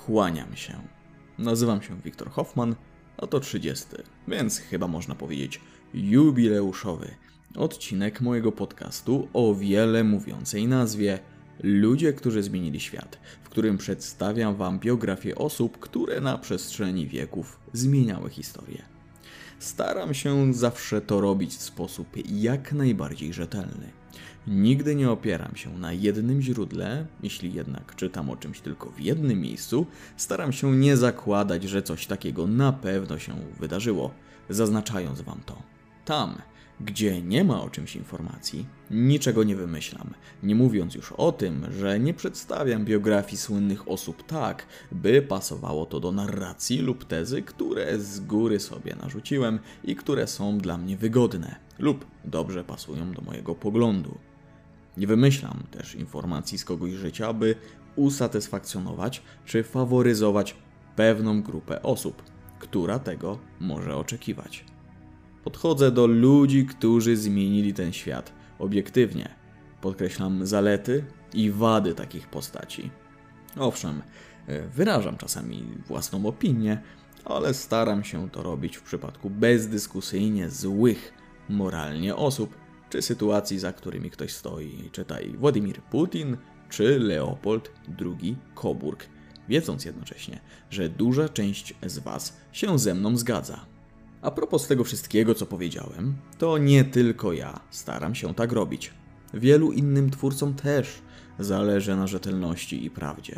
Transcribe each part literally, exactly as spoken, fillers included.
Kłaniam się. Nazywam się Wiktor Hoffman, a to trzydziesty, więc chyba można powiedzieć jubileuszowy odcinek mojego podcastu o wiele mówiącej nazwie Ludzie, którzy zmienili świat, w którym przedstawiam Wam biografię osób, które na przestrzeni wieków zmieniały historię. Staram się zawsze to robić w sposób jak najbardziej rzetelny. Nigdy nie opieram się na jednym źródle, jeśli jednak czytam o czymś tylko w jednym miejscu, staram się nie zakładać, że coś takiego na pewno się wydarzyło, zaznaczając Wam to. Tam, gdzie nie ma o czymś informacji, niczego nie wymyślam, nie mówiąc już o tym, że nie przedstawiam biografii słynnych osób tak, by pasowało to do narracji lub tezy, które z góry sobie narzuciłem i które są dla mnie wygodne lub dobrze pasują do mojego poglądu. Nie wymyślam też informacji z kogoś życia, by usatysfakcjonować czy faworyzować pewną grupę osób, która tego może oczekiwać. Podchodzę do ludzi, którzy zmienili ten świat obiektywnie. Podkreślam zalety i wady takich postaci. Owszem, wyrażam czasami własną opinię, ale staram się to robić w przypadku bezdyskusyjnie złych moralnie osób, czy sytuacji, za którymi ktoś stoi, czytaj Władimir Putin, czy Leopold drugi Coburg, wiedząc jednocześnie, że duża część z Was się ze mną zgadza. A propos tego wszystkiego, co powiedziałem, to nie tylko ja staram się tak robić. Wielu innym twórcom też zależy na rzetelności i prawdzie.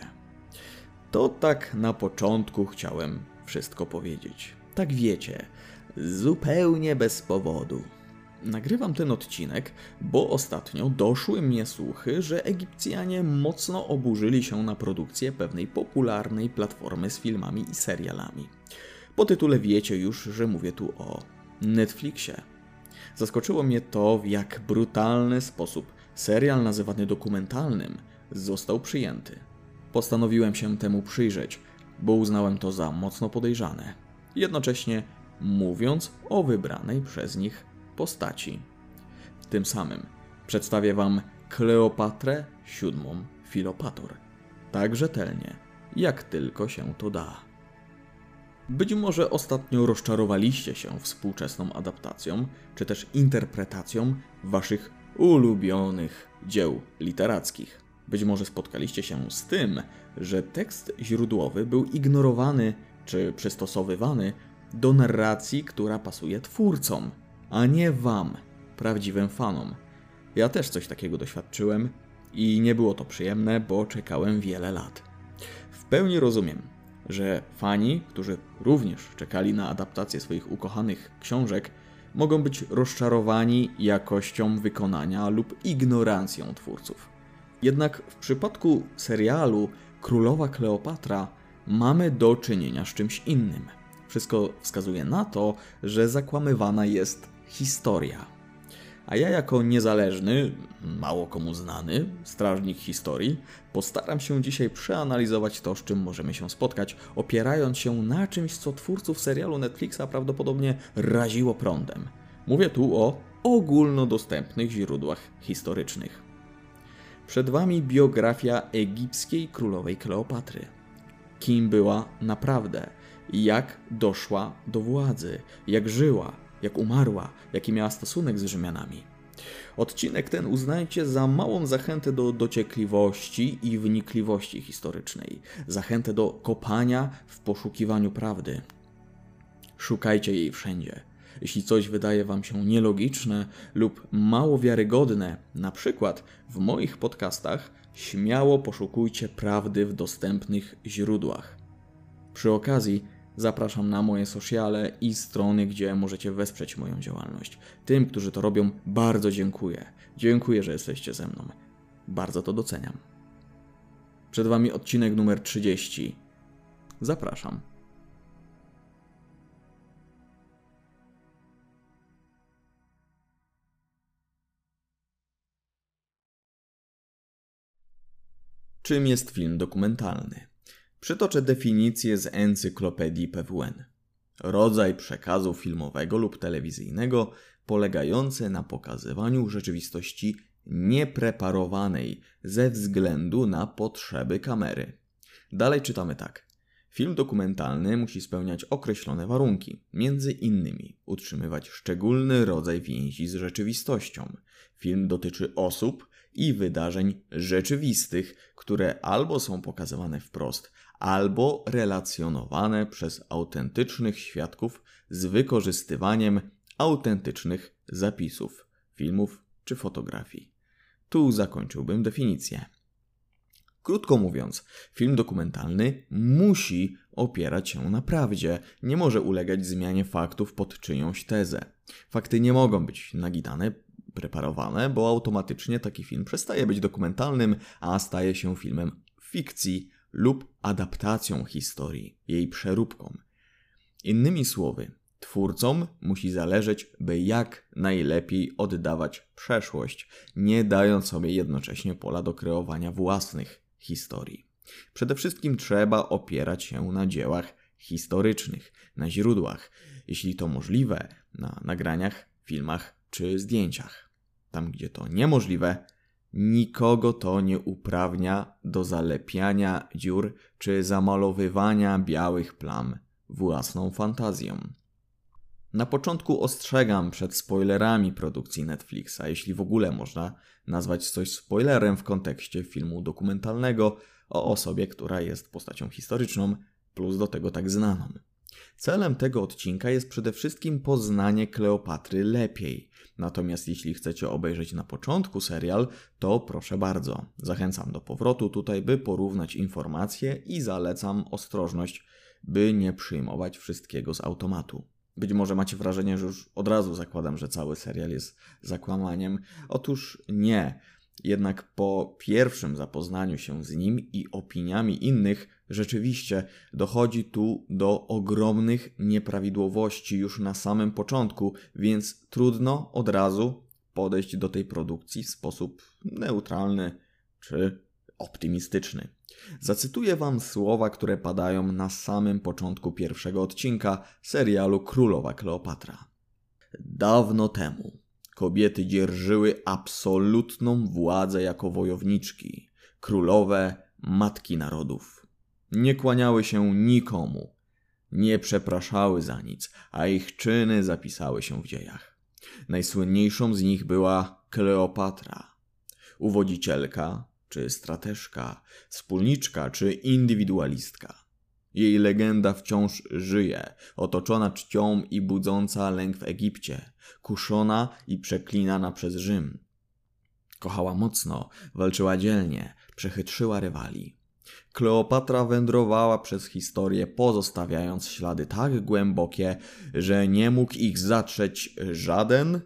To tak na początku chciałem wszystko powiedzieć. Tak wiecie, zupełnie bez powodu. Nagrywam ten odcinek, bo ostatnio doszły mnie słuchy, że Egipcjanie mocno oburzyli się na produkcję pewnej popularnej platformy z filmami i serialami. Po tytule wiecie już, że mówię tu o Netflixie. Zaskoczyło mnie to, w jak brutalny sposób serial nazywany dokumentalnym został przyjęty. Postanowiłem się temu przyjrzeć, bo uznałem to za mocno podejrzane. Jednocześnie mówiąc o wybranej przez nich postaci. Tym samym przedstawię Wam Kleopatrę siódmą Filopator. Tak rzetelnie, jak tylko się to da. Być może ostatnio rozczarowaliście się współczesną adaptacją, czy też interpretacją Waszych ulubionych dzieł literackich. Być może spotkaliście się z tym, że tekst źródłowy był ignorowany czy przystosowywany do narracji, która pasuje twórcom, a nie Wam, prawdziwym fanom. Ja też coś takiego doświadczyłem i nie było to przyjemne, bo czekałem wiele lat. W pełni rozumiem, że fani, którzy również czekali na adaptację swoich ukochanych książek, mogą być rozczarowani jakością wykonania lub ignorancją twórców. Jednak w przypadku serialu Królowa Kleopatra mamy do czynienia z czymś innym. Wszystko wskazuje na to, że zakłamywana jest historia. A ja jako niezależny, mało komu znany strażnik historii postaram się dzisiaj przeanalizować to, z czym możemy się spotkać, opierając się na czymś, co twórców serialu Netflixa prawdopodobnie raziło prądem. Mówię tu o ogólnodostępnych źródłach historycznych. Przed Wami biografia egipskiej królowej Kleopatry. Kim była naprawdę, jak doszła do władzy, jak żyła, jak umarła, jaki miała stosunek z Rzymianami. Odcinek ten uznajcie za małą zachętę do dociekliwości i wnikliwości historycznej, zachętę do kopania w poszukiwaniu prawdy. Szukajcie jej wszędzie. Jeśli coś wydaje Wam się nielogiczne lub mało wiarygodne, na przykład w moich podcastach, śmiało poszukujcie prawdy w dostępnych źródłach. Przy okazji zapraszam na moje sociale i strony, gdzie możecie wesprzeć moją działalność. Tym, którzy to robią, bardzo dziękuję. Dziękuję, że jesteście ze mną. Bardzo to doceniam. Przed Wami odcinek numer trzydzieści. Zapraszam. Czym jest film dokumentalny? Przytoczę definicję z encyklopedii P W N. Rodzaj przekazu filmowego lub telewizyjnego polegający na pokazywaniu rzeczywistości niepreparowanej ze względu na potrzeby kamery. Dalej czytamy tak. Film dokumentalny musi spełniać określone warunki, między innymi utrzymywać szczególny rodzaj więzi z rzeczywistością. Film dotyczy osób i wydarzeń rzeczywistych, które albo są pokazywane wprost, albo relacjonowane przez autentycznych świadków z wykorzystywaniem autentycznych zapisów, filmów czy fotografii. Tu zakończyłbym definicję. Krótko mówiąc, film dokumentalny musi opierać się na prawdzie, nie może ulegać zmianie faktów pod czyjąś tezę. Fakty nie mogą być nagitane, preparowane, bo automatycznie taki film przestaje być dokumentalnym, a staje się filmem fikcji lub adaptacją historii, jej przeróbką. Innymi słowy, twórcom musi zależeć, by jak najlepiej oddawać przeszłość, nie dając sobie jednocześnie pola do kreowania własnych historii. Przede wszystkim trzeba opierać się na dziełach historycznych, na źródłach, jeśli to możliwe, na nagraniach, filmach czy zdjęciach. Tam, gdzie to niemożliwe, nikogo to nie uprawnia do zalepiania dziur czy zamalowywania białych plam własną fantazją. Na początku ostrzegam przed spoilerami produkcji Netflixa, jeśli w ogóle można nazwać coś spoilerem w kontekście filmu dokumentalnego o osobie, która jest postacią historyczną, plus do tego tak znaną. Celem tego odcinka jest przede wszystkim poznanie Kleopatry lepiej. Natomiast jeśli chcecie obejrzeć na początku serial, to proszę bardzo. Zachęcam do powrotu tutaj, by porównać informacje i zalecam ostrożność, by nie przyjmować wszystkiego z automatu. Być może macie wrażenie, że już od razu zakładam, że cały serial jest zakłamaniem. Otóż nie. Jednak po pierwszym zapoznaniu się z nim i opiniami innych, rzeczywiście dochodzi tu do ogromnych nieprawidłowości już na samym początku, więc trudno od razu podejść do tej produkcji w sposób neutralny czy optymistyczny. Zacytuję wam słowa, które padają na samym początku pierwszego odcinka serialu Królowa Kleopatra. Dawno temu kobiety dzierżyły absolutną władzę jako wojowniczki, królowe, matki narodów. Nie kłaniały się nikomu, nie przepraszały za nic, a ich czyny zapisały się w dziejach. Najsłynniejszą z nich była Kleopatra, uwodzicielka czy strateżka, wspólniczka czy indywidualistka. Jej legenda wciąż żyje, otoczona czcią i budząca lęk w Egipcie, kuszona i przeklinana przez Rzym. Kochała mocno, walczyła dzielnie, przechytrzyła rywali. Kleopatra wędrowała przez historię, pozostawiając ślady tak głębokie, że nie mógł ich zatrzeć żaden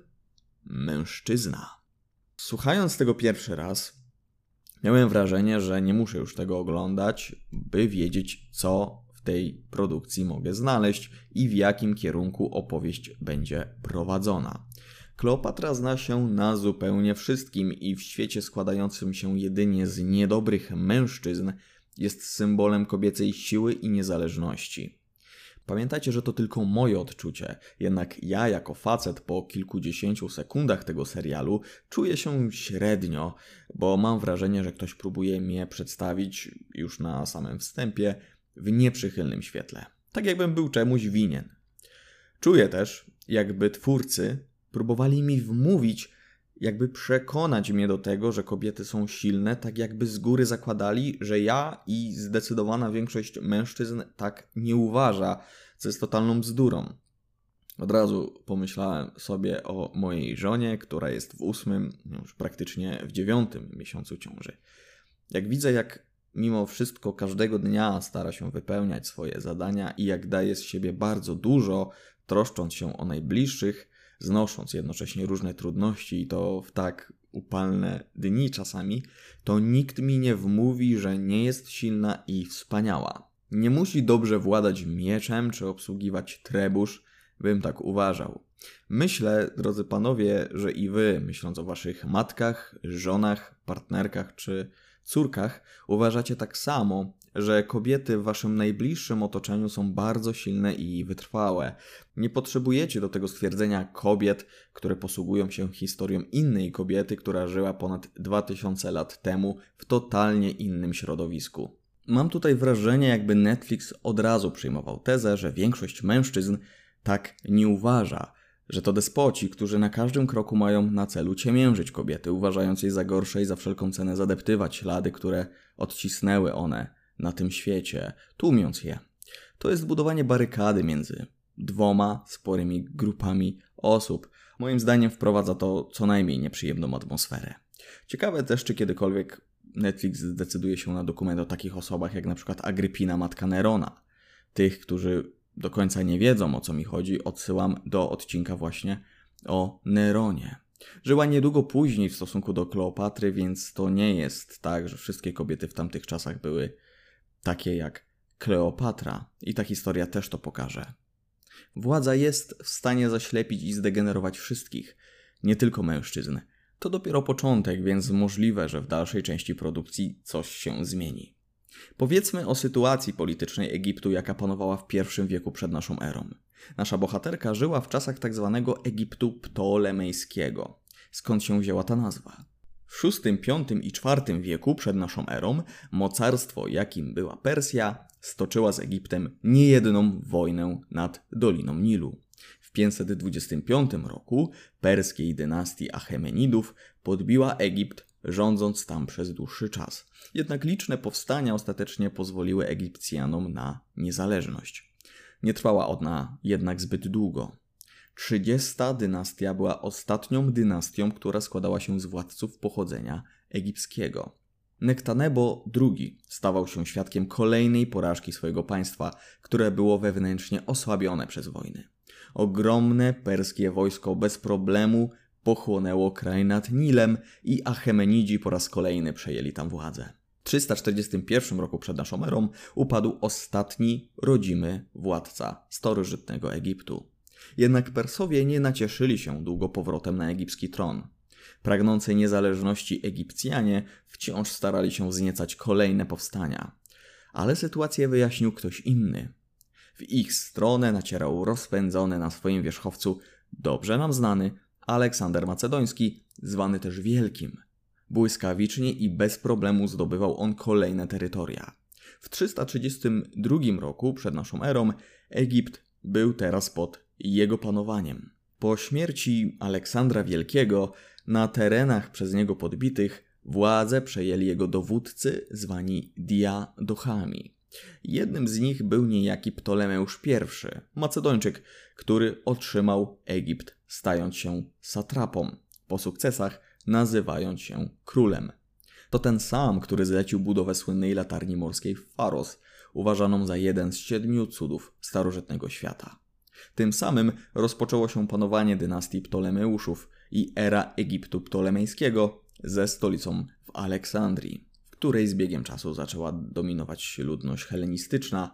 mężczyzna. Słuchając tego pierwszy raz, miałem wrażenie, że nie muszę już tego oglądać, by wiedzieć, co w tej produkcji mogę znaleźć i w jakim kierunku opowieść będzie prowadzona. Kleopatra zna się na zupełnie wszystkim i w świecie składającym się jedynie z niedobrych mężczyzn jest symbolem kobiecej siły i niezależności. Pamiętajcie, że to tylko moje odczucie, jednak ja jako facet po kilkudziesięciu sekundach tego serialu czuję się średnio, bo mam wrażenie, że ktoś próbuje mnie przedstawić już na samym wstępie w nieprzychylnym świetle. Tak jakbym był czemuś winien. Czuję też, jakby twórcy próbowali mi wmówić, jakby przekonać mnie do tego, że kobiety są silne, tak jakby z góry zakładali, że ja i zdecydowana większość mężczyzn tak nie uważa, co jest totalną bzdurą. Od razu pomyślałem sobie o mojej żonie, która jest w ósmym, już praktycznie w dziewiątym miesiącu ciąży. Jak widzę, jak mimo wszystko każdego dnia stara się wypełniać swoje zadania i jak daje z siebie bardzo dużo, troszcząc się o najbliższych, znosząc jednocześnie różne trudności i to w tak upalne dni czasami, to nikt mi nie wmówi, że nie jest silna i wspaniała. Nie musi dobrze władać mieczem czy obsługiwać trebusz, bym tak uważał. Myślę, drodzy panowie, że i wy, myśląc o waszych matkach, żonach, partnerkach czy córkach, uważacie tak samo, że kobiety w waszym najbliższym otoczeniu są bardzo silne i wytrwałe. Nie potrzebujecie do tego stwierdzenia kobiet, które posługują się historią innej kobiety, która żyła ponad dwa tysiące lat temu w totalnie innym środowisku. Mam tutaj wrażenie, jakby Netflix od razu przyjmował tezę, że większość mężczyzn tak nie uważa, że to despoci, którzy na każdym kroku mają na celu ciemiężyć kobiety, uważając je za gorsze i za wszelką cenę zadeptywać ślady, które odcisnęły one na tym świecie, tłumiąc je. To jest budowanie barykady między dwoma sporymi grupami osób. Moim zdaniem wprowadza to co najmniej nieprzyjemną atmosferę. Ciekawe też, czy kiedykolwiek Netflix zdecyduje się na dokument o takich osobach jak na przykład Agrypina, matka Nerona. Tych, którzy do końca nie wiedzą, o co mi chodzi, odsyłam do odcinka właśnie o Neronie. Żyła niedługo później w stosunku do Kleopatry, więc to nie jest tak, że wszystkie kobiety w tamtych czasach były takie jak Kleopatra i ta historia też to pokaże. Władza jest w stanie zaślepić i zdegenerować wszystkich, nie tylko mężczyzn. To dopiero początek, więc możliwe, że w dalszej części produkcji coś się zmieni. Powiedzmy o sytuacji politycznej Egiptu, jaka panowała w pierwszym wieku przed naszą erą. Nasza bohaterka żyła w czasach tzw. Egiptu Ptolemejskiego. Skąd się wzięła ta nazwa? W szóstym, piątym i czwartym wieku przed naszą erą mocarstwo, jakim była Persja, stoczyła z Egiptem niejedną wojnę nad Doliną Nilu. W pięćset dwudziestym piątym roku perskiej dynastii Achemenidów podbiła Egipt, rządząc tam przez dłuższy czas. Jednak liczne powstania ostatecznie pozwoliły Egipcjanom na niezależność. Nie trwała ona jednak zbyt długo. trzydziesta dynastia była ostatnią dynastią, która składała się z władców pochodzenia egipskiego. Nektanebo drugi stawał się świadkiem kolejnej porażki swojego państwa, które było wewnętrznie osłabione przez wojny. Ogromne perskie wojsko bez problemu pochłonęło kraj nad Nilem i Achemenidzi po raz kolejny przejęli tam władzę. W trzysta czterdziestym pierwszym roku przed naszą erą upadł ostatni rodzimy władca starożytnego Egiptu. Jednak Persowie nie nacieszyli się długo powrotem na egipski tron. Pragnący niezależności Egipcjanie wciąż starali się wzniecać kolejne powstania. Ale sytuację wyjaśnił ktoś inny. W ich stronę nacierał rozpędzony na swoim wierzchowcu, dobrze nam znany, Aleksander Macedoński, zwany też Wielkim. Błyskawicznie i bez problemu zdobywał on kolejne terytoria. W trzysta trzydziestym drugim roku przed naszą erą Egipt był teraz pod jego panowaniem. Po śmierci Aleksandra Wielkiego na terenach przez niego podbitych władzę przejęli jego dowódcy zwani diadochami. Jednym z nich był niejaki Ptolemeusz I, Macedończyk, który otrzymał Egipt, stając się satrapą, po sukcesach nazywając się królem. To ten sam, który zlecił budowę słynnej latarni morskiej w Faros, uważaną za jeden z siedmiu cudów starożytnego świata. Tym samym rozpoczęło się panowanie dynastii Ptolemeuszów i era Egiptu Ptolemejskiego ze stolicą w Aleksandrii, w której z biegiem czasu zaczęła dominować ludność helenistyczna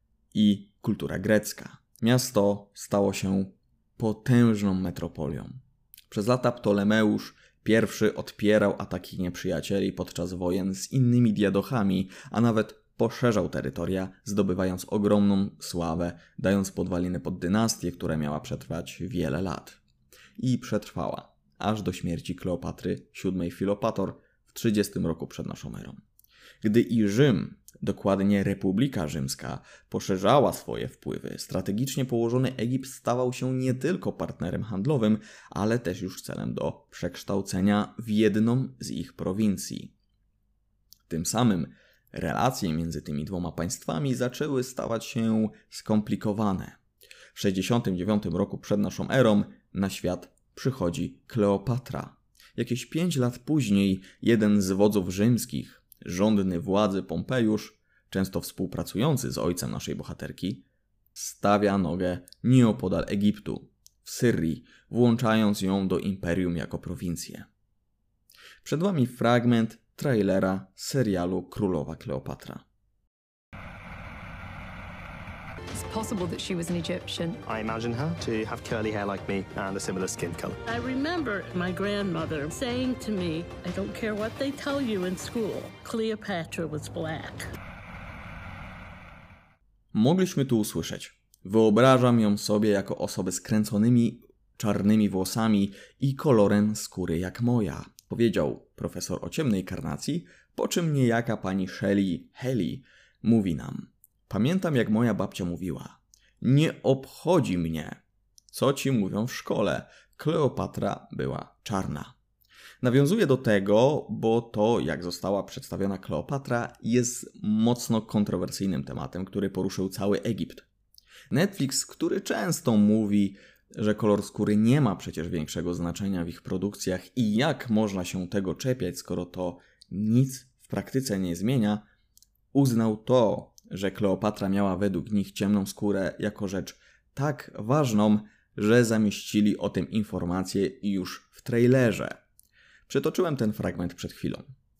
i kultura grecka. Miasto stało się potężną metropolią. Przez lata Ptolemeusz I odpierał ataki nieprzyjacieli podczas wojen z innymi diadochami, a nawet poszerzał terytoria, zdobywając ogromną sławę, dając podwaliny pod dynastię, która miała przetrwać wiele lat. I przetrwała, aż do śmierci Kleopatry siódmej Filopator w trzydziestym roku przed naszą erą. Gdy i Rzym, dokładnie Republika Rzymska, poszerzała swoje wpływy, strategicznie położony Egipt stawał się nie tylko partnerem handlowym, ale też już celem do przekształcenia w jedną z ich prowincji. Tym samym relacje między tymi dwoma państwami zaczęły stawać się skomplikowane. W sześćdziesiątym dziewiątym roku przed naszą erą na świat przychodzi Kleopatra. Jakieś pięć lat później jeden z wodzów rzymskich, żądny władzy Pompejusz, często współpracujący z ojcem naszej bohaterki, stawia nogę nieopodal Egiptu, w Syrii, włączając ją do imperium jako prowincję. Przed wami fragment trailera serialu Królowa Kleopatra. It's possible that she was an Egyptian. I imagine her to have curly hair like me and a similar skin color. I remember my grandmother saying to me, I don't care what they tell you in school, Cleopatra was black. Mogliśmy tu usłyszeć. Wyobrażam ją sobie jako osobę z kręconymi czarnymi włosami i kolorem skóry jak moja, powiedział profesor o ciemnej karnacji, po czym niejaka pani Shelley Haley mówi nam: pamiętam, jak moja babcia mówiła: nie obchodzi mnie, co ci mówią w szkole. Kleopatra była czarna. Nawiązuje do tego, bo to, jak została przedstawiona Kleopatra, jest mocno kontrowersyjnym tematem, który poruszył cały Egipt. Netflix, który często mówi, że kolor skóry nie ma przecież większego znaczenia w ich produkcjach i jak można się tego czepiać, skoro to nic w praktyce nie zmienia, uznał to, że Kleopatra miała według nich ciemną skórę jako rzecz tak ważną, że zamieścili o tym informację już w trailerze. Przytoczyłem ten fragment przed chwilą.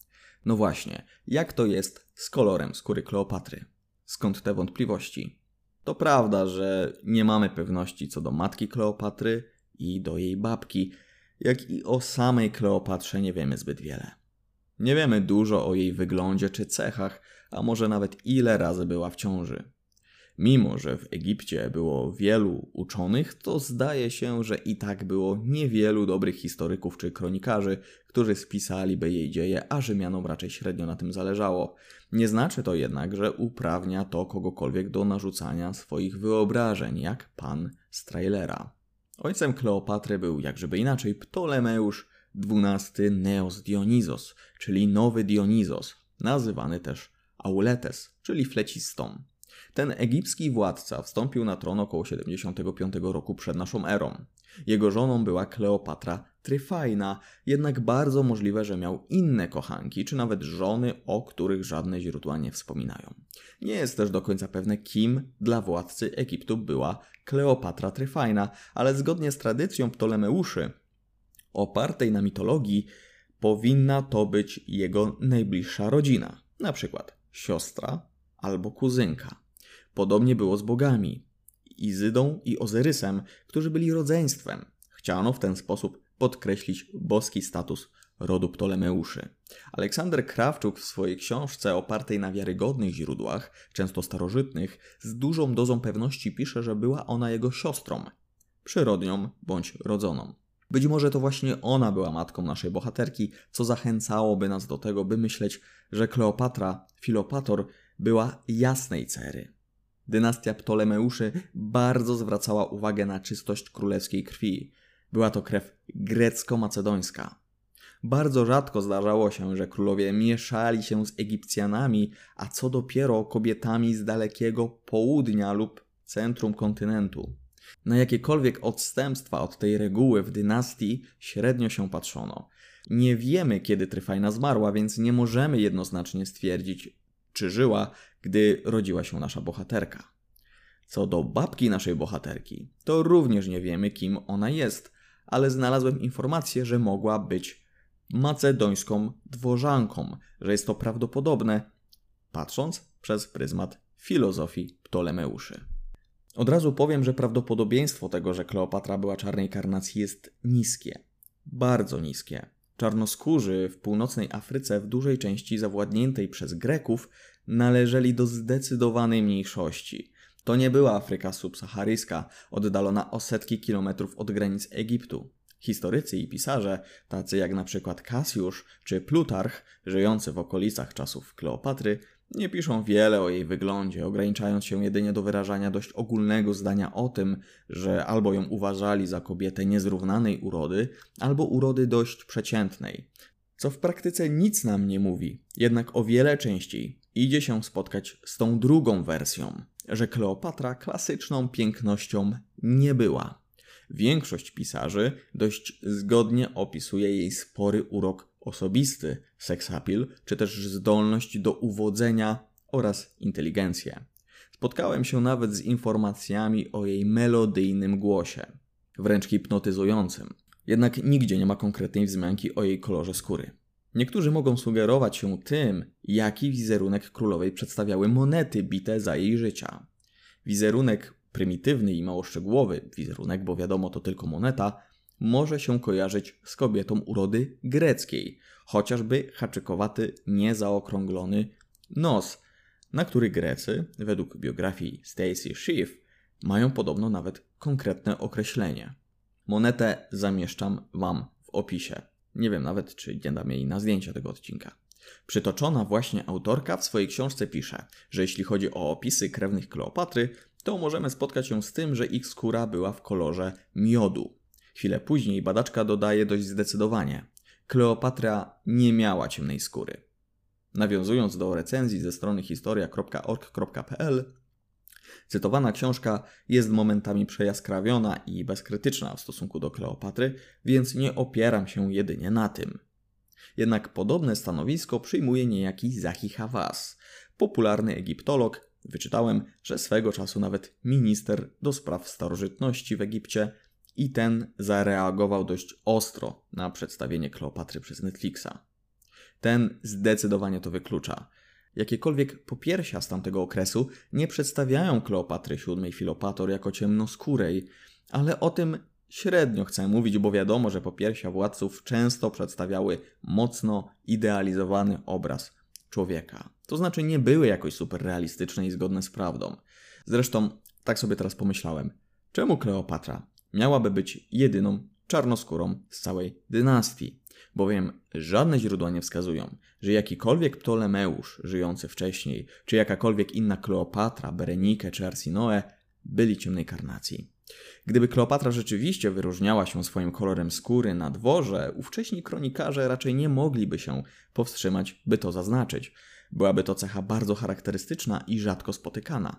No właśnie, jak to jest z kolorem skóry Kleopatry? Skąd te wątpliwości? To prawda, że nie mamy pewności co do matki Kleopatry i do jej babki, jak i o samej Kleopatrze nie wiemy zbyt wiele. Nie wiemy dużo o jej wyglądzie czy cechach, a może nawet ile razy była w ciąży. Mimo że w Egipcie było wielu uczonych, to zdaje się, że i tak było niewielu dobrych historyków czy kronikarzy, którzy spisaliby jej dzieje, a Rzymianom raczej średnio na tym zależało. Nie znaczy to jednak, że uprawnia to kogokolwiek do narzucania swoich wyobrażeń, jak pan z trailera. Ojcem Kleopatry był, jakżeby inaczej, Ptolemeusz dwunasty Neos Dionizos, czyli Nowy Dionizos, nazywany też Auletes, czyli flecistą. Ten egipski władca wstąpił na tron około siedemdziesiątego piątego roku przed naszą erą. Jego żoną była Kleopatra Tryfajna, jednak bardzo możliwe, że miał inne kochanki, czy nawet żony, o których żadne źródła nie wspominają. Nie jest też do końca pewne, kim dla władcy Egiptu była Kleopatra Tryfajna, ale zgodnie z tradycją Ptolemeuszy, opartej na mitologii, powinna to być jego najbliższa rodzina, na przykład siostra albo kuzynka. Podobnie było z bogami, Izydą i Ozyrysem, którzy byli rodzeństwem. Chciano w ten sposób podkreślić boski status rodu Ptolemeuszy. Aleksander Krawczuk w swojej książce opartej na wiarygodnych źródłach, często starożytnych, z dużą dozą pewności pisze, że była ona jego siostrą, przyrodnią bądź rodzoną. Być może to właśnie ona była matką naszej bohaterki, co zachęcałoby nas do tego, by myśleć, że Kleopatra, Filopator, była jasnej cery. Dynastia Ptolemeuszy bardzo zwracała uwagę na czystość królewskiej krwi. Była to krew grecko-macedońska. Bardzo rzadko zdarzało się, że królowie mieszali się z Egipcjanami, a co dopiero kobietami z dalekiego południa lub centrum kontynentu. Na jakiekolwiek odstępstwa od tej reguły w dynastii średnio się patrzono. Nie wiemy, kiedy Tryfajna zmarła, więc nie możemy jednoznacznie stwierdzić, czy żyła, gdy rodziła się nasza bohaterka. Co do babki naszej bohaterki, to również nie wiemy, kim ona jest, ale znalazłem informację, że mogła być macedońską dworzanką, że jest to prawdopodobne, patrząc przez pryzmat filozofii Ptolemeuszy. Od razu powiem, że prawdopodobieństwo tego, że Kleopatra była czarnej karnacji, jest niskie. Bardzo niskie. Czarnoskórzy w północnej Afryce, w dużej części zawładniętej przez Greków, należeli do zdecydowanej mniejszości. To nie była Afryka subsaharyjska, oddalona o setki kilometrów od granic Egiptu. Historycy i pisarze, tacy jak na przykład Kasjusz czy Plutarch, żyjący w okolicach czasów Kleopatry, nie piszą wiele o jej wyglądzie, ograniczając się jedynie do wyrażania dość ogólnego zdania o tym, że albo ją uważali za kobietę niezrównanej urody, albo urody dość przeciętnej. Co w praktyce nic nam nie mówi, jednak o wiele częściej idzie się spotkać z tą drugą wersją, że Kleopatra klasyczną pięknością nie była. Większość pisarzy dość zgodnie opisuje jej spory urok osobisty, seksapil, czy też zdolność do uwodzenia oraz inteligencję. Spotkałem się nawet z informacjami o jej melodyjnym głosie, wręcz hipnotyzującym. Jednak nigdzie nie ma konkretnej wzmianki o jej kolorze skóry. Niektórzy mogą sugerować się tym, jaki wizerunek królowej przedstawiały monety bite za jej życia. Wizerunek prymitywny i mało szczegółowy, wizerunek, bo wiadomo to tylko moneta, może się kojarzyć z kobietą urody greckiej, chociażby haczykowaty, niezaokrąglony nos, na który Grecy, według biografii Stacy Schiff, mają podobno nawet konkretne określenie. Monetę zamieszczam Wam w opisie. Nie wiem nawet, czy nie dam jej na zdjęcie tego odcinka. Przytoczona właśnie autorka w swojej książce pisze, że jeśli chodzi o opisy krewnych Kleopatry, to możemy spotkać się z tym, że ich skóra była w kolorze miodu. Chwilę później badaczka dodaje dość zdecydowanie: Kleopatra nie miała ciemnej skóry. Nawiązując do recenzji ze strony historia kropka org kropka p l, cytowana książka jest momentami przejaskrawiona i bezkrytyczna w stosunku do Kleopatry, więc nie opieram się jedynie na tym. Jednak podobne stanowisko przyjmuje niejaki Zahi Hawass, popularny egiptolog. Wyczytałem, że swego czasu nawet minister do spraw starożytności w Egipcie, i ten zareagował dość ostro na przedstawienie Kleopatry przez Netflixa. Ten zdecydowanie to wyklucza. Jakiekolwiek popiersia z tamtego okresu nie przedstawiają Kleopatry siódmej Filopator jako ciemnoskórej, ale o tym średnio chcę mówić, bo wiadomo, że popiersia władców często przedstawiały mocno idealizowany obraz człowieka. To znaczy nie były jakoś super realistyczne i zgodne z prawdą. Zresztą tak sobie teraz pomyślałem, czemu Kleopatra miałaby być jedyną czarnoskórą z całej dynastii? Bowiem żadne źródła nie wskazują, że jakikolwiek Ptolemeusz żyjący wcześniej, czy jakakolwiek inna Kleopatra, Berenike czy Arsinoe byli ciemnej karnacji. Gdyby Kleopatra rzeczywiście wyróżniała się swoim kolorem skóry na dworze, ówcześni kronikarze raczej nie mogliby się powstrzymać, by to zaznaczyć. Byłaby to cecha bardzo charakterystyczna i rzadko spotykana.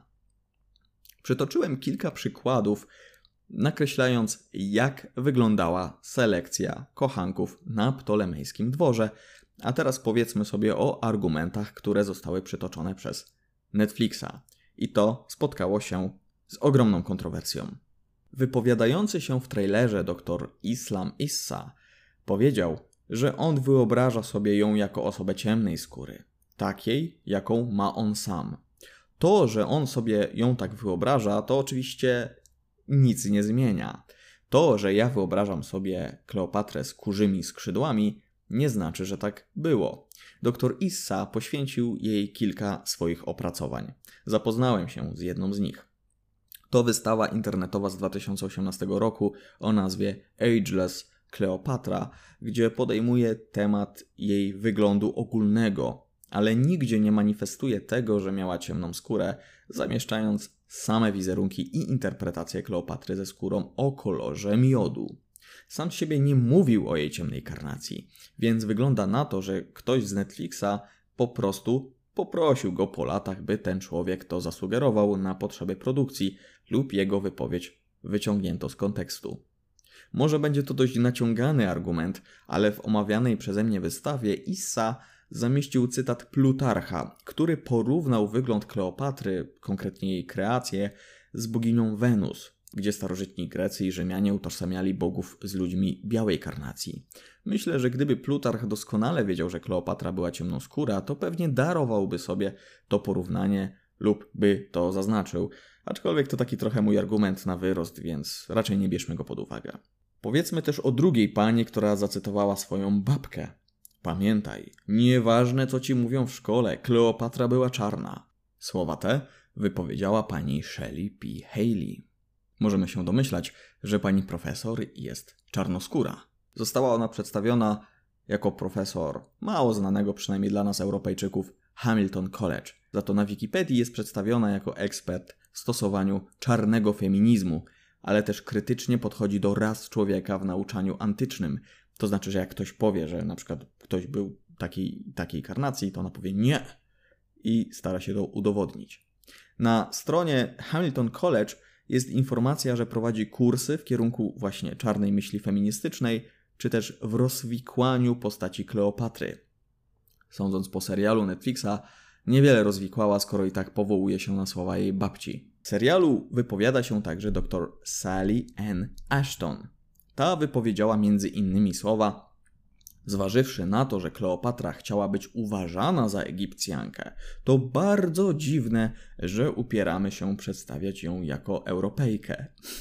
Przytoczyłem kilka przykładów, nakreślając, jak wyglądała selekcja kochanków na ptolemejskim dworze, a teraz powiedzmy sobie o argumentach, które zostały przytoczone przez Netflixa. I to spotkało się z ogromną kontrowersją. Wypowiadający się w trailerze dr Islam Issa powiedział, że on wyobraża sobie ją jako osobę ciemnej skóry, takiej, jaką ma on sam. To, że on sobie ją tak wyobraża, to oczywiście nic nie zmienia. To, że ja wyobrażam sobie Kleopatrę z kurzymi skrzydłami, nie znaczy, że tak było. Doktor Issa poświęcił jej kilka swoich opracowań. Zapoznałem się z jedną z nich. To wystawa internetowa z dwa tysiące osiemnastego roku o nazwie Ageless Kleopatra, gdzie podejmuje temat jej wyglądu ogólnego, ale nigdzie nie manifestuje tego, że miała ciemną skórę, zamieszczając same wizerunki i interpretacje Kleopatry ze skórą o kolorze miodu. Sam z siebie nie mówił o jej ciemnej karnacji, więc wygląda na to, że ktoś z Netflixa po prostu poprosił go po latach, by ten człowiek to zasugerował na potrzeby produkcji lub jego wypowiedź wyciągnięto z kontekstu. Może będzie to dość naciągany argument, ale w omawianej przeze mnie wystawie Issa zamieścił cytat Plutarcha, który porównał wygląd Kleopatry, konkretnie jej kreację, z boginią Wenus, gdzie starożytni Grecy i Rzymianie utożsamiali bogów z ludźmi białej karnacji. Myślę, że gdyby Plutarch doskonale wiedział, że Kleopatra była ciemnoskóra, to pewnie darowałby sobie to porównanie lub by to zaznaczył, aczkolwiek to taki trochę mój argument na wyrost, więc raczej nie bierzmy go pod uwagę. Powiedzmy też o drugiej pani, która zacytowała swoją babkę. Pamiętaj, nieważne co ci mówią w szkole, Kleopatra była czarna. Słowa te wypowiedziała pani Shelley P. Haley. Możemy się domyślać, że pani profesor jest czarnoskóra. Została ona przedstawiona jako profesor mało znanego, przynajmniej dla nas Europejczyków, Hamilton College. Za to na Wikipedii jest przedstawiona jako ekspert w stosowaniu czarnego feminizmu, ale też krytycznie podchodzi do ras człowieka w nauczaniu antycznym. To znaczy, że jak ktoś powie, że na przykład ktoś był takiej, takiej karnacji, to ona powie nie i stara się to udowodnić. Na stronie Hamilton College jest informacja, że prowadzi kursy w kierunku właśnie czarnej myśli feministycznej, czy też w rozwikłaniu postaci Kleopatry. Sądząc po serialu Netflixa, niewiele rozwikłała, skoro i tak powołuje się na słowa jej babci. W serialu wypowiada się także dr Sally Ann Ashton. Ta wypowiedziała między innymi słowa: zważywszy na to, że Kleopatra chciała być uważana za Egipcjankę, to bardzo dziwne, że upieramy się przedstawiać ją jako Europejkę.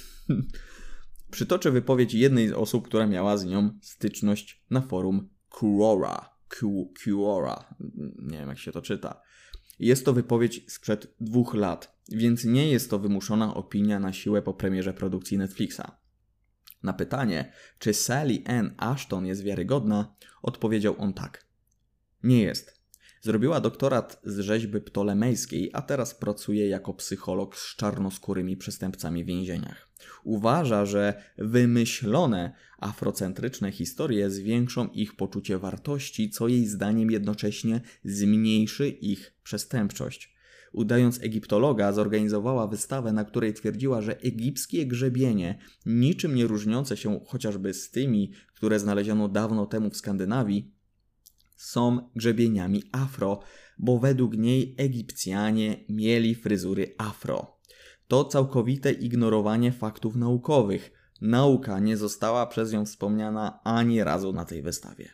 Przytoczę wypowiedź jednej z osób, która miała z nią styczność na forum Quora. Quora. Nie wiem, jak się to czyta. Jest to wypowiedź sprzed dwóch lat, więc nie jest to wymuszona opinia na siłę po premierze produkcji Netflixa. Na pytanie, czy Sally Ann Ashton jest wiarygodna, odpowiedział on tak. Nie jest. Zrobiła doktorat z rzeźby ptolemejskiej, a teraz pracuje jako psycholog z czarnoskórymi przestępcami w więzieniach. Uważa, że wymyślone afrocentryczne historie zwiększą ich poczucie wartości, co jej zdaniem jednocześnie zmniejszy ich przestępczość. Udając egiptologa, zorganizowała wystawę, na której twierdziła, że egipskie grzebienie, niczym nie różniące się chociażby z tymi, które znaleziono dawno temu w Skandynawii, są grzebieniami afro, bo według niej Egipcjanie mieli fryzury afro. To całkowite ignorowanie faktów naukowych. Nauka nie została przez nią wspomniana ani razu na tej wystawie.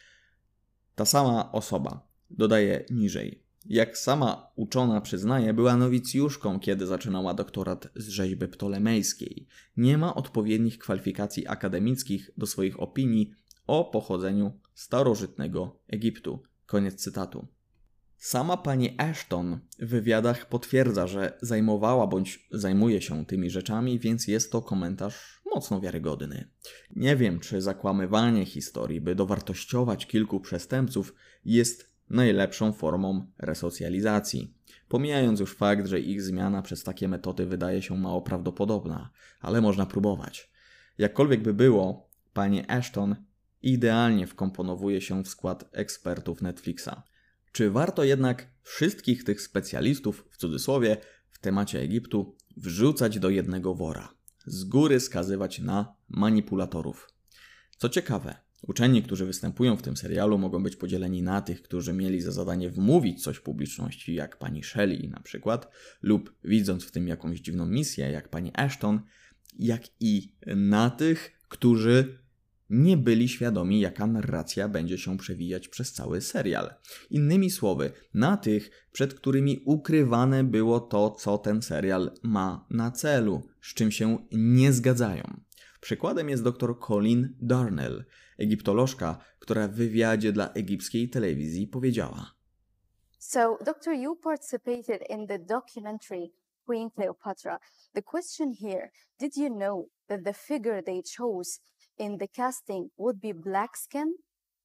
Ta sama osoba, dodaje niżej, jak sama uczona przyznaje, była nowicjuszką, kiedy zaczynała doktorat z rzeźby ptolemejskiej. Nie ma odpowiednich kwalifikacji akademickich do swoich opinii o pochodzeniu starożytnego Egiptu. Koniec cytatu. Sama pani Ashton w wywiadach potwierdza, że zajmowała bądź zajmuje się tymi rzeczami, więc jest to komentarz mocno wiarygodny. Nie wiem, czy zakłamywanie historii, by dowartościować kilku przestępców, jest najlepszą formą resocjalizacji. Pomijając już fakt, że ich zmiana przez takie metody wydaje się mało prawdopodobna, ale można próbować. Jakkolwiek by było, pani Ashton idealnie wkomponowuje się w skład ekspertów Netflixa. Czy warto jednak wszystkich tych specjalistów, w cudzysłowie, w temacie Egiptu wrzucać do jednego wora? Z góry skazywać na manipulatorów. Co ciekawe, uczeni, którzy występują w tym serialu, mogą być podzieleni na tych, którzy mieli za zadanie wmówić coś publiczności, jak pani Shelley na przykład, lub widząc w tym jakąś dziwną misję, jak pani Ashton, jak i na tych, którzy nie byli świadomi, jaka narracja będzie się przewijać przez cały serial. Innymi słowy, na tych, przed którymi ukrywane było to, co ten serial ma na celu, z czym się nie zgadzają. Przykładem jest dr Colleen Darnell, egiptolożka, która w wywiadzie dla egipskiej telewizji powiedziała: So, Doctor, you participated in the documentary Queen Cleopatra. The question here, did you know that the figure they chose in the casting would be black skin?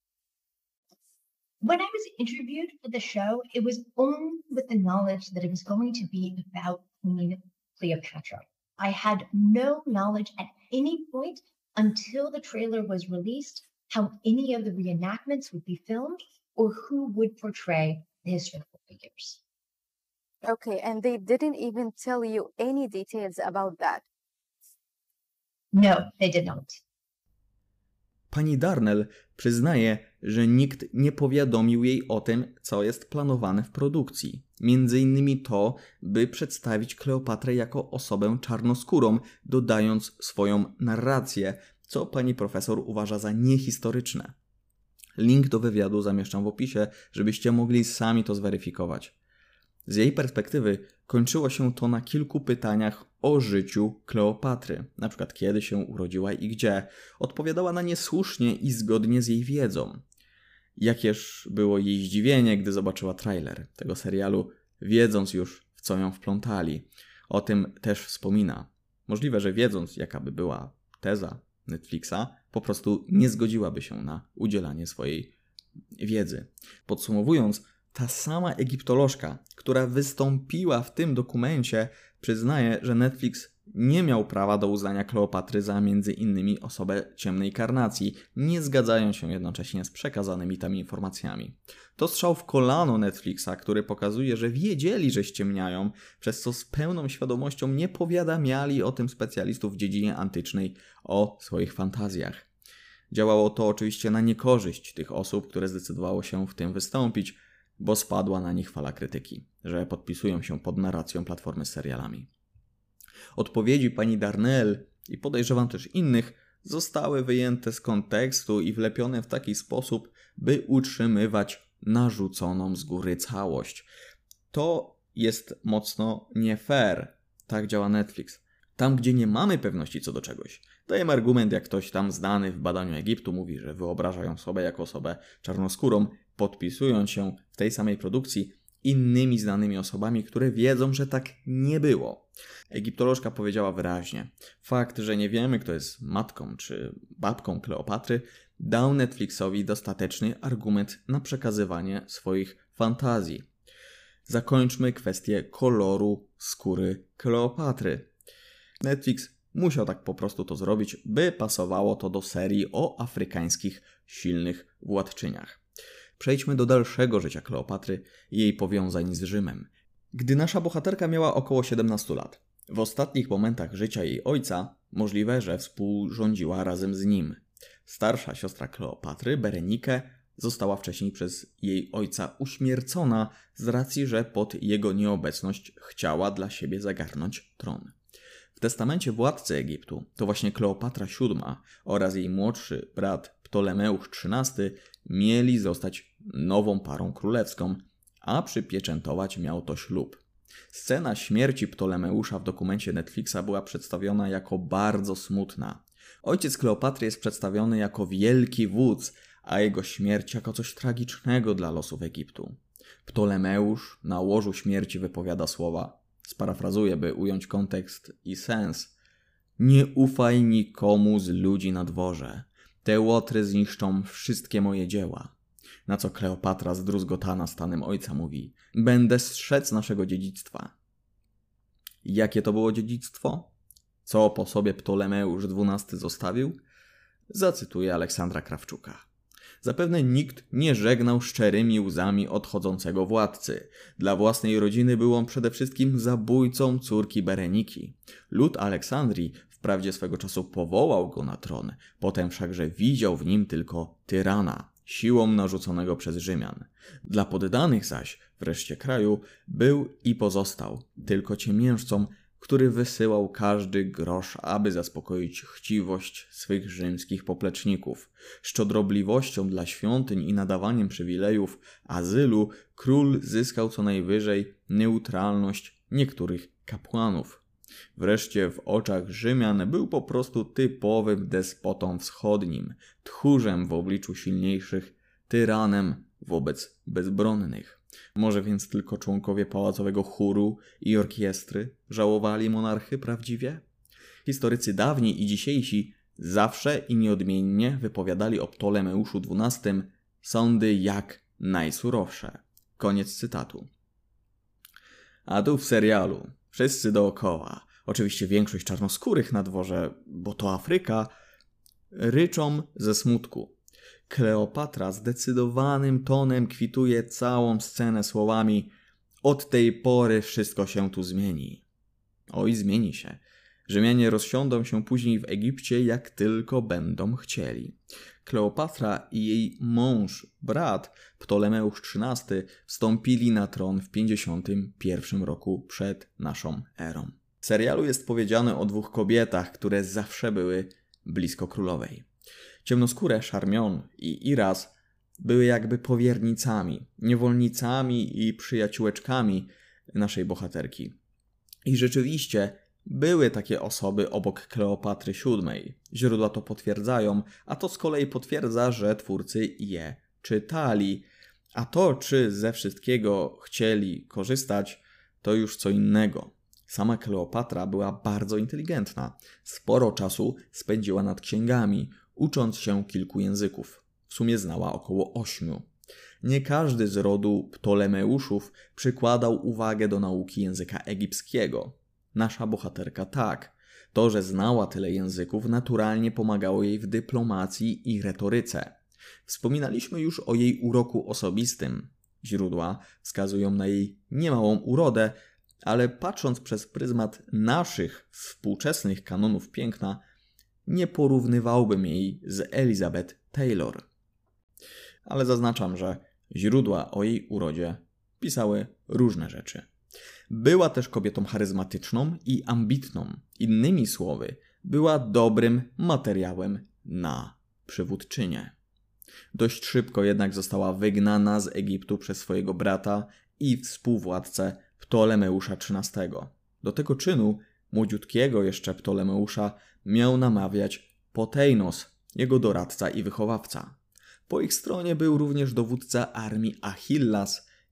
When I was interviewed for the show, it was only with the knowledge that it was going to be about Queen Cleopatra. I had no knowledge at any point until the trailer was released how any of the reenactments would be filmed or who would portray the historical figures. Okay, and they didn't even tell you any details about that? No, they did not. Pani Darnell przyznaje, że nikt nie powiadomił jej o tym, co jest planowane w produkcji. Między innymi to, by przedstawić Kleopatrę jako osobę czarnoskórą, dodając swoją narrację, co pani profesor uważa za niehistoryczne. Link do wywiadu zamieszczam w opisie, żebyście mogli sami to zweryfikować. Z jej perspektywy kończyło się to na kilku pytaniach o życiu Kleopatry, na przykład kiedy się urodziła i gdzie. Odpowiadała na nie słusznie i zgodnie z jej wiedzą. Jakież było jej zdziwienie, gdy zobaczyła trailer tego serialu, wiedząc już, w co ją wplątali. O tym też wspomina. Możliwe, że wiedząc, jaka by była teza Netflixa, po prostu nie zgodziłaby się na udzielanie swojej wiedzy. Podsumowując, ta sama egiptolożka, która wystąpiła w tym dokumencie, przyznaje, że Netflix nie miał prawa do uznania Kleopatry za między innymi osobę ciemnej karnacji, nie zgadzają się jednocześnie z przekazanymi tam informacjami. To strzał w kolano Netflixa, który pokazuje, że wiedzieli, że ściemniają, przez co z pełną świadomością nie powiadamiali o tym specjalistów w dziedzinie antycznej o swoich fantazjach. Działało to oczywiście na niekorzyść tych osób, które zdecydowało się w tym wystąpić, bo spadła na nich fala krytyki, że podpisują się pod narracją platformy z serialami. Odpowiedzi pani Darnell i podejrzewam też innych zostały wyjęte z kontekstu i wlepione w taki sposób, by utrzymywać narzuconą z góry całość. To jest mocno nie fair. Tak działa Netflix. Tam, gdzie nie mamy pewności co do czegoś, dajemy argument, jak ktoś tam znany w badaniu Egiptu mówi, że wyobrażają sobie jako osobę czarnoskórą, podpisując się w tej samej produkcji innymi znanymi osobami, które wiedzą, że tak nie było. Egiptolożka powiedziała wyraźnie, fakt, że nie wiemy, kto jest matką czy babką Kleopatry, dał Netflixowi dostateczny argument na przekazywanie swoich fantazji. Zakończmy kwestię koloru skóry Kleopatry. Netflix musiał tak po prostu to zrobić, by pasowało to do serii o afrykańskich silnych władczyniach. Przejdźmy do dalszego życia Kleopatry i jej powiązań z Rzymem. Gdy nasza bohaterka miała około siedemnaście lat, w ostatnich momentach życia jej ojca możliwe, że współrządziła razem z nim. Starsza siostra Kleopatry, Berenike, została wcześniej przez jej ojca uśmiercona z racji, że pod jego nieobecność chciała dla siebie zagarnąć tron. W testamencie władcy Egiptu to właśnie Kleopatra siódma oraz jej młodszy brat Ptolemeusz trzynasty mieli zostać nową parą królewską, a przypieczętować miał to ślub. Scena śmierci Ptolemeusza w dokumencie Netflixa była przedstawiona jako bardzo smutna. Ojciec Kleopatry jest przedstawiony jako wielki wódz, a jego śmierć jako coś tragicznego dla losów Egiptu. Ptolemeusz na łożu śmierci wypowiada słowa, sparafrazuję, by ująć kontekst i sens: nie ufaj nikomu z ludzi na dworze. Te łotry zniszczą wszystkie moje dzieła. Na co Kleopatra zdruzgotana stanem ojca mówi: będę strzec naszego dziedzictwa. Jakie to było dziedzictwo? Co po sobie Ptolemeusz dwunasty zostawił? Zacytuję Aleksandra Krawczuka. Zapewne nikt nie żegnał szczerymi łzami odchodzącego władcy. Dla własnej rodziny był on przede wszystkim zabójcą córki Bereniki. Lud Aleksandrii wprawdzie swego czasu powołał go na tron, potem wszakże widział w nim tylko tyrana, siłą narzuconego przez Rzymian. Dla poddanych zaś w reszcie kraju był i pozostał tylko ciemiężcą, który wysyłał każdy grosz, aby zaspokoić chciwość swych rzymskich popleczników. Szczodrobliwością dla świątyń i nadawaniem przywilejów azylu król zyskał co najwyżej neutralność niektórych kapłanów. Wreszcie w oczach Rzymian był po prostu typowym despotą wschodnim, tchórzem w obliczu silniejszych, tyranem wobec bezbronnych. Może więc tylko członkowie pałacowego chóru i orkiestry żałowali monarchy prawdziwie? Historycy dawni i dzisiejsi zawsze i nieodmiennie wypowiadali o Ptolemeuszu dwunastym sądy jak najsurowsze. Koniec cytatu. A tu w serialu wszyscy dookoła, oczywiście większość czarnoskórych na dworze, bo to Afryka, ryczą ze smutku. Kleopatra zdecydowanym tonem kwituje całą scenę słowami: od tej pory wszystko się tu zmieni. Oj, zmieni się. Rzymianie rozsiądą się później w Egipcie, jak tylko będą chcieli. Kleopatra i jej mąż, brat Ptolemeusz trzynasty wstąpili na tron w pięćdziesiątym pierwszym roku przed naszą erą. W serialu jest powiedziane o dwóch kobietach, które zawsze były blisko królowej. Ciemnoskóre Charmion i Iras były jakby powiernicami, niewolnicami i przyjaciółeczkami naszej bohaterki. I rzeczywiście były takie osoby obok Kleopatry siódmej. Źródła to potwierdzają, a to z kolei potwierdza, że twórcy je czytali. A to, czy ze wszystkiego chcieli korzystać, to już co innego. Sama Kleopatra była bardzo inteligentna. Sporo czasu spędziła nad księgami, ucząc się kilku języków. W sumie znała około ośmiu. Nie każdy z rodu Ptolemeuszów przykładał uwagę do nauki języka egipskiego. Nasza bohaterka tak. To, że znała tyle języków, naturalnie pomagało jej w dyplomacji i retoryce. Wspominaliśmy już o jej uroku osobistym. Źródła wskazują na jej niemałą urodę, ale patrząc przez pryzmat naszych współczesnych kanonów piękna, nie porównywałbym jej z Elizabeth Taylor. Ale zaznaczam, że źródła o jej urodzie pisały różne rzeczy. Była też kobietą charyzmatyczną i ambitną. Innymi słowy, była dobrym materiałem na przywódczynię. Dość szybko jednak została wygnana z Egiptu przez swojego brata i współwładcę Ptolemeusza trzynastego. Do tego czynu młodziutkiego jeszcze Ptolemeusza miał namawiać Poteinos, jego doradca i wychowawca. Po ich stronie był również dowódca armii Achillas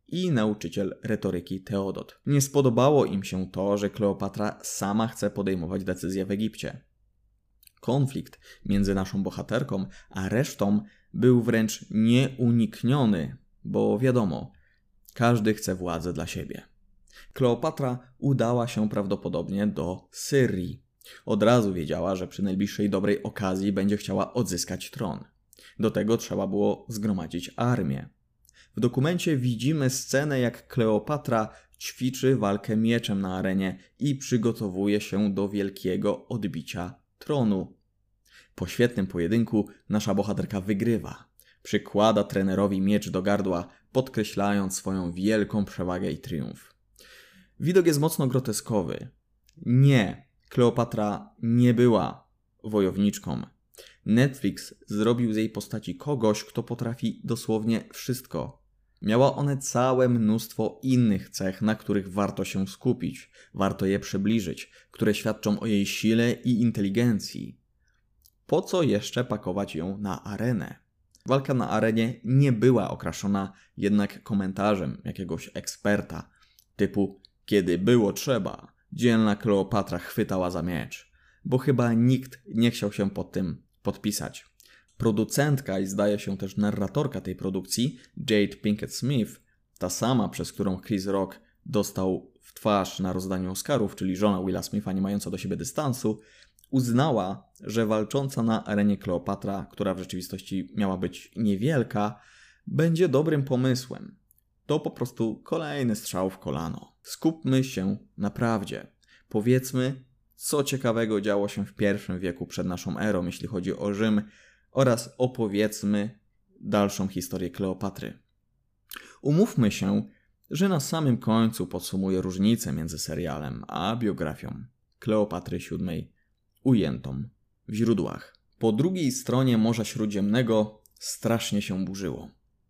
i nauczyciel retoryki Teodot. Nie spodobało im się to, że Kleopatra sama chce podejmować decyzje w Egipcie. Konflikt między naszą bohaterką a resztą był wręcz nieunikniony, bo wiadomo, każdy chce władzy dla siebie. Kleopatra udała się prawdopodobnie do Syrii. Od razu wiedziała, że przy najbliższej dobrej okazji będzie chciała odzyskać tron. Do tego trzeba było zgromadzić armię. W dokumencie widzimy scenę, jak Kleopatra ćwiczy walkę mieczem na arenie i przygotowuje się do wielkiego odbicia tronu. Po świetnym pojedynku nasza bohaterka wygrywa. Przykłada trenerowi miecz do gardła, podkreślając swoją wielką przewagę i triumf. Widok jest mocno groteskowy. Nie, Kleopatra nie była wojowniczką. Netflix zrobił z jej postaci kogoś, kto potrafi dosłownie wszystko. Miała one całe mnóstwo innych cech, na których warto się skupić, warto je przybliżyć, które świadczą o jej sile i inteligencji. Po co jeszcze pakować ją na arenę? Walka na arenie nie była okraszona jednak komentarzem jakiegoś eksperta, typu kiedy było trzeba, dzielna Kleopatra chwytała za miecz, bo chyba nikt nie chciał się pod tym podpisać. Producentka i zdaje się też narratorka tej produkcji, Jade Pinkett Smith, ta sama, przez którą Chris Rock dostał w twarz na rozdaniu Oscarów, czyli żona Willa Smitha nie mająca do siebie dystansu, uznała, że walcząca na arenie Kleopatra, która w rzeczywistości miała być niewielka, będzie dobrym pomysłem. To po prostu kolejny strzał w kolano. Skupmy się na prawdzie. Powiedzmy, co ciekawego działo się w pierwszym wieku przed naszą erą, jeśli chodzi o Rzym, oraz opowiedzmy dalszą historię Kleopatry. Umówmy się, że na samym końcu podsumuję różnicę między serialem a biografią Kleopatry siódmej ujętą w źródłach. Po drugiej stronie Morza Śródziemnego strasznie się burzyło.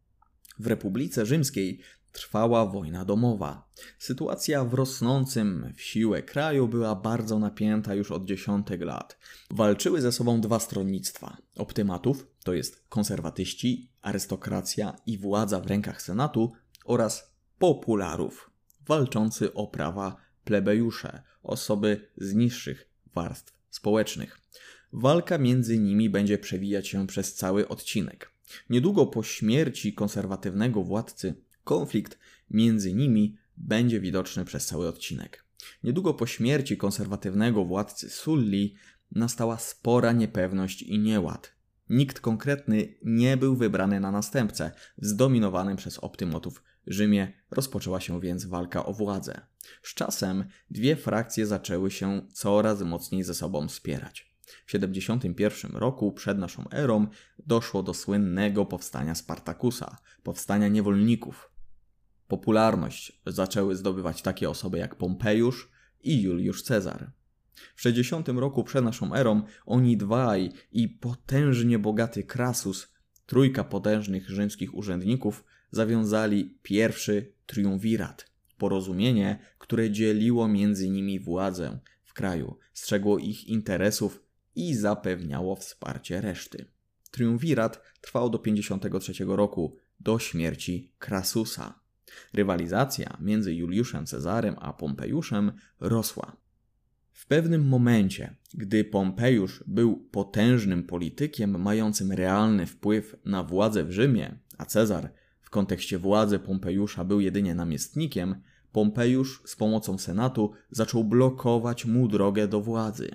W Republice Rzymskiej trwała wojna domowa. Sytuacja w rosnącym w siłę kraju była bardzo napięta już od dziesiątek lat. Walczyły ze sobą dwa stronnictwa. Optymatów, to jest konserwatyści, arystokracja i władza w rękach senatu, oraz popularów, walczący o prawa plebejusze, osoby z niższych warstw społecznych. Walka między nimi będzie przewijać się przez cały odcinek. Niedługo po śmierci konserwatywnego władcy konflikt między nimi będzie widoczny przez cały odcinek. Niedługo po śmierci konserwatywnego władcy Sulli nastała spora niepewność i nieład. Nikt konkretny nie był wybrany na następcę. W zdominowanym przez optymotów Rzymie rozpoczęła się więc walka o władzę. Z czasem dwie frakcje zaczęły się coraz mocniej ze sobą spierać. W siedemdziesiątym pierwszym roku przed naszą erą doszło do słynnego powstania Spartakusa, powstania niewolników. Popularność zaczęły zdobywać takie osoby jak Pompejusz i Juliusz Cezar. W sześćdziesiątym roku przed naszą erą oni dwaj i potężnie bogaty Krasus, trójka potężnych rzymskich urzędników, zawiązali pierwszy triumvirat, porozumienie, które dzieliło między nimi władzę w kraju, strzegło ich interesów i zapewniało wsparcie reszty. Triumvirat trwał do pięćdziesiątego trzeciego roku, do śmierci Krasusa. Rywalizacja między Juliuszem Cezarem a Pompejuszem rosła. W pewnym momencie, gdy Pompejusz był potężnym politykiem mającym realny wpływ na władzę w Rzymie, a Cezar w kontekście władzy Pompejusza był jedynie namiestnikiem, Pompejusz z pomocą Senatu zaczął blokować mu drogę do władzy.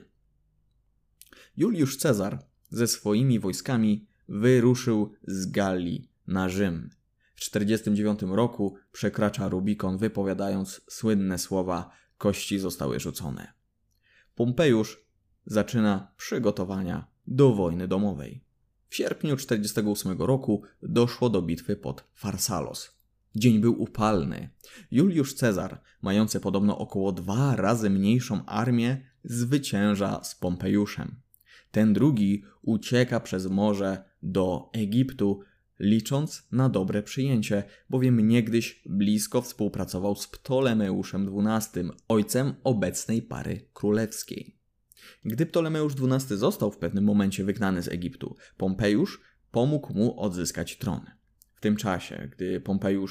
Juliusz Cezar ze swoimi wojskami wyruszył z Galii na Rzym. W czterdziestym dziewiątym roku przekracza Rubikon, wypowiadając słynne słowa: kości zostały rzucone. Pompejusz zaczyna przygotowania do wojny domowej. W sierpniu czterdziestego ósmego roku doszło do bitwy pod Farsalos. Dzień był upalny. Juliusz Cezar, mający podobno około dwa razy mniejszą armię, zwycięża z Pompejuszem. Ten drugi ucieka przez morze do Egiptu, licząc na dobre przyjęcie, bowiem niegdyś blisko współpracował z Ptolemeuszem dwunastym, ojcem obecnej pary królewskiej. Gdy Ptolemeusz dwunasty został w pewnym momencie wygnany z Egiptu, Pompejusz pomógł mu odzyskać tron. W tym czasie, gdy Pompejusz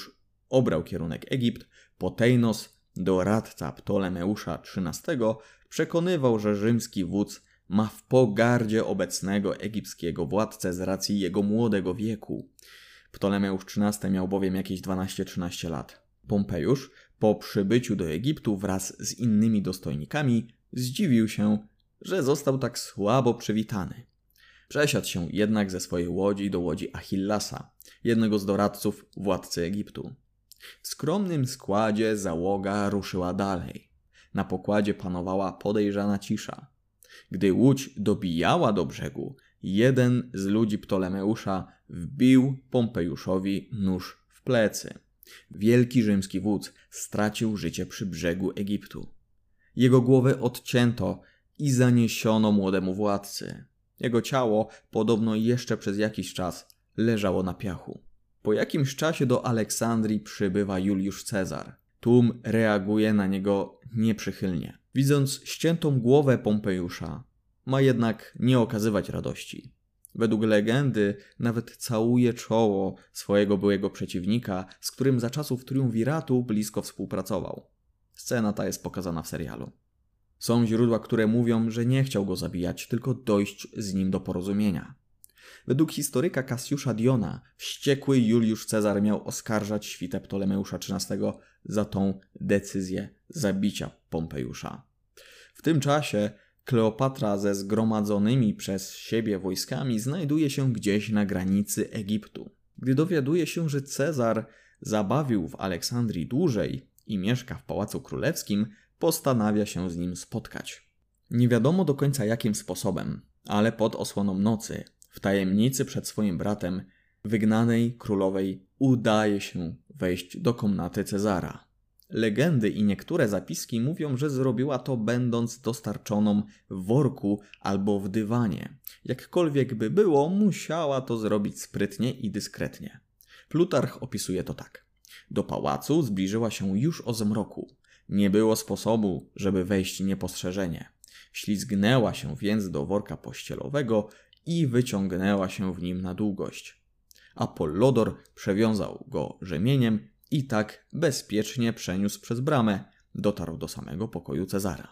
obrał kierunek Egipt, Poteinos, doradca Ptolemeusza trzynastego, przekonywał, że rzymski wódz ma w pogardzie obecnego egipskiego władcę z racji jego młodego wieku. Ptolemeusz trzynasty miał bowiem jakieś dwanaście trzynaście lat. Pompejusz po przybyciu do Egiptu wraz z innymi dostojnikami zdziwił się, że został tak słabo przywitany. Przesiadł się jednak ze swojej łodzi do łodzi Achillasa, jednego z doradców władcy Egiptu. W skromnym składzie załoga ruszyła dalej. Na pokładzie panowała podejrzana cisza. Gdy łódź dobijała do brzegu, jeden z ludzi Ptolemeusza wbił Pompejuszowi nóż w plecy. Wielki rzymski wódz stracił życie przy brzegu Egiptu. Jego głowę odcięto i zaniesiono młodemu władcy. Jego ciało podobno jeszcze przez jakiś czas leżało na piachu. Po jakimś czasie do Aleksandrii przybywa Juliusz Cezar. Tłum reaguje na niego nieprzychylnie. Widząc ściętą głowę Pompejusza, ma jednak nie okazywać radości. Według legendy nawet całuje czoło swojego byłego przeciwnika, z którym za czasów triumviratu blisko współpracował. Scena ta jest pokazana w serialu. Są źródła, które mówią, że nie chciał go zabijać, tylko dojść z nim do porozumienia. Według historyka Cassiusza Diona wściekły Juliusz Cezar miał oskarżać świtę Ptolemeusza trzynastego za tą decyzję zabicia Pompejusza. W tym czasie Kleopatra ze zgromadzonymi przez siebie wojskami znajduje się gdzieś na granicy Egiptu. Gdy dowiaduje się, że Cezar zabawił w Aleksandrii dłużej i mieszka w Pałacu Królewskim, postanawia się z nim spotkać. Nie wiadomo do końca jakim sposobem, ale pod osłoną nocy, w tajemnicy przed swoim bratem, wygnanej królowej udaje się wejść do komnaty Cezara. Legendy i niektóre zapiski mówią, że zrobiła to będąc dostarczoną w worku albo w dywanie. Jakkolwiek by było, musiała to zrobić sprytnie i dyskretnie. Plutarch opisuje to tak. Do pałacu zbliżyła się już o zmroku. Nie było sposobu, żeby wejść niepostrzeżenie. Ślizgnęła się więc do worka pościelowego i wyciągnęła się w nim na długość. Apollodor przewiązał go rzemieniem i tak bezpiecznie przeniósł przez bramę. Dotarł do samego pokoju Cezara.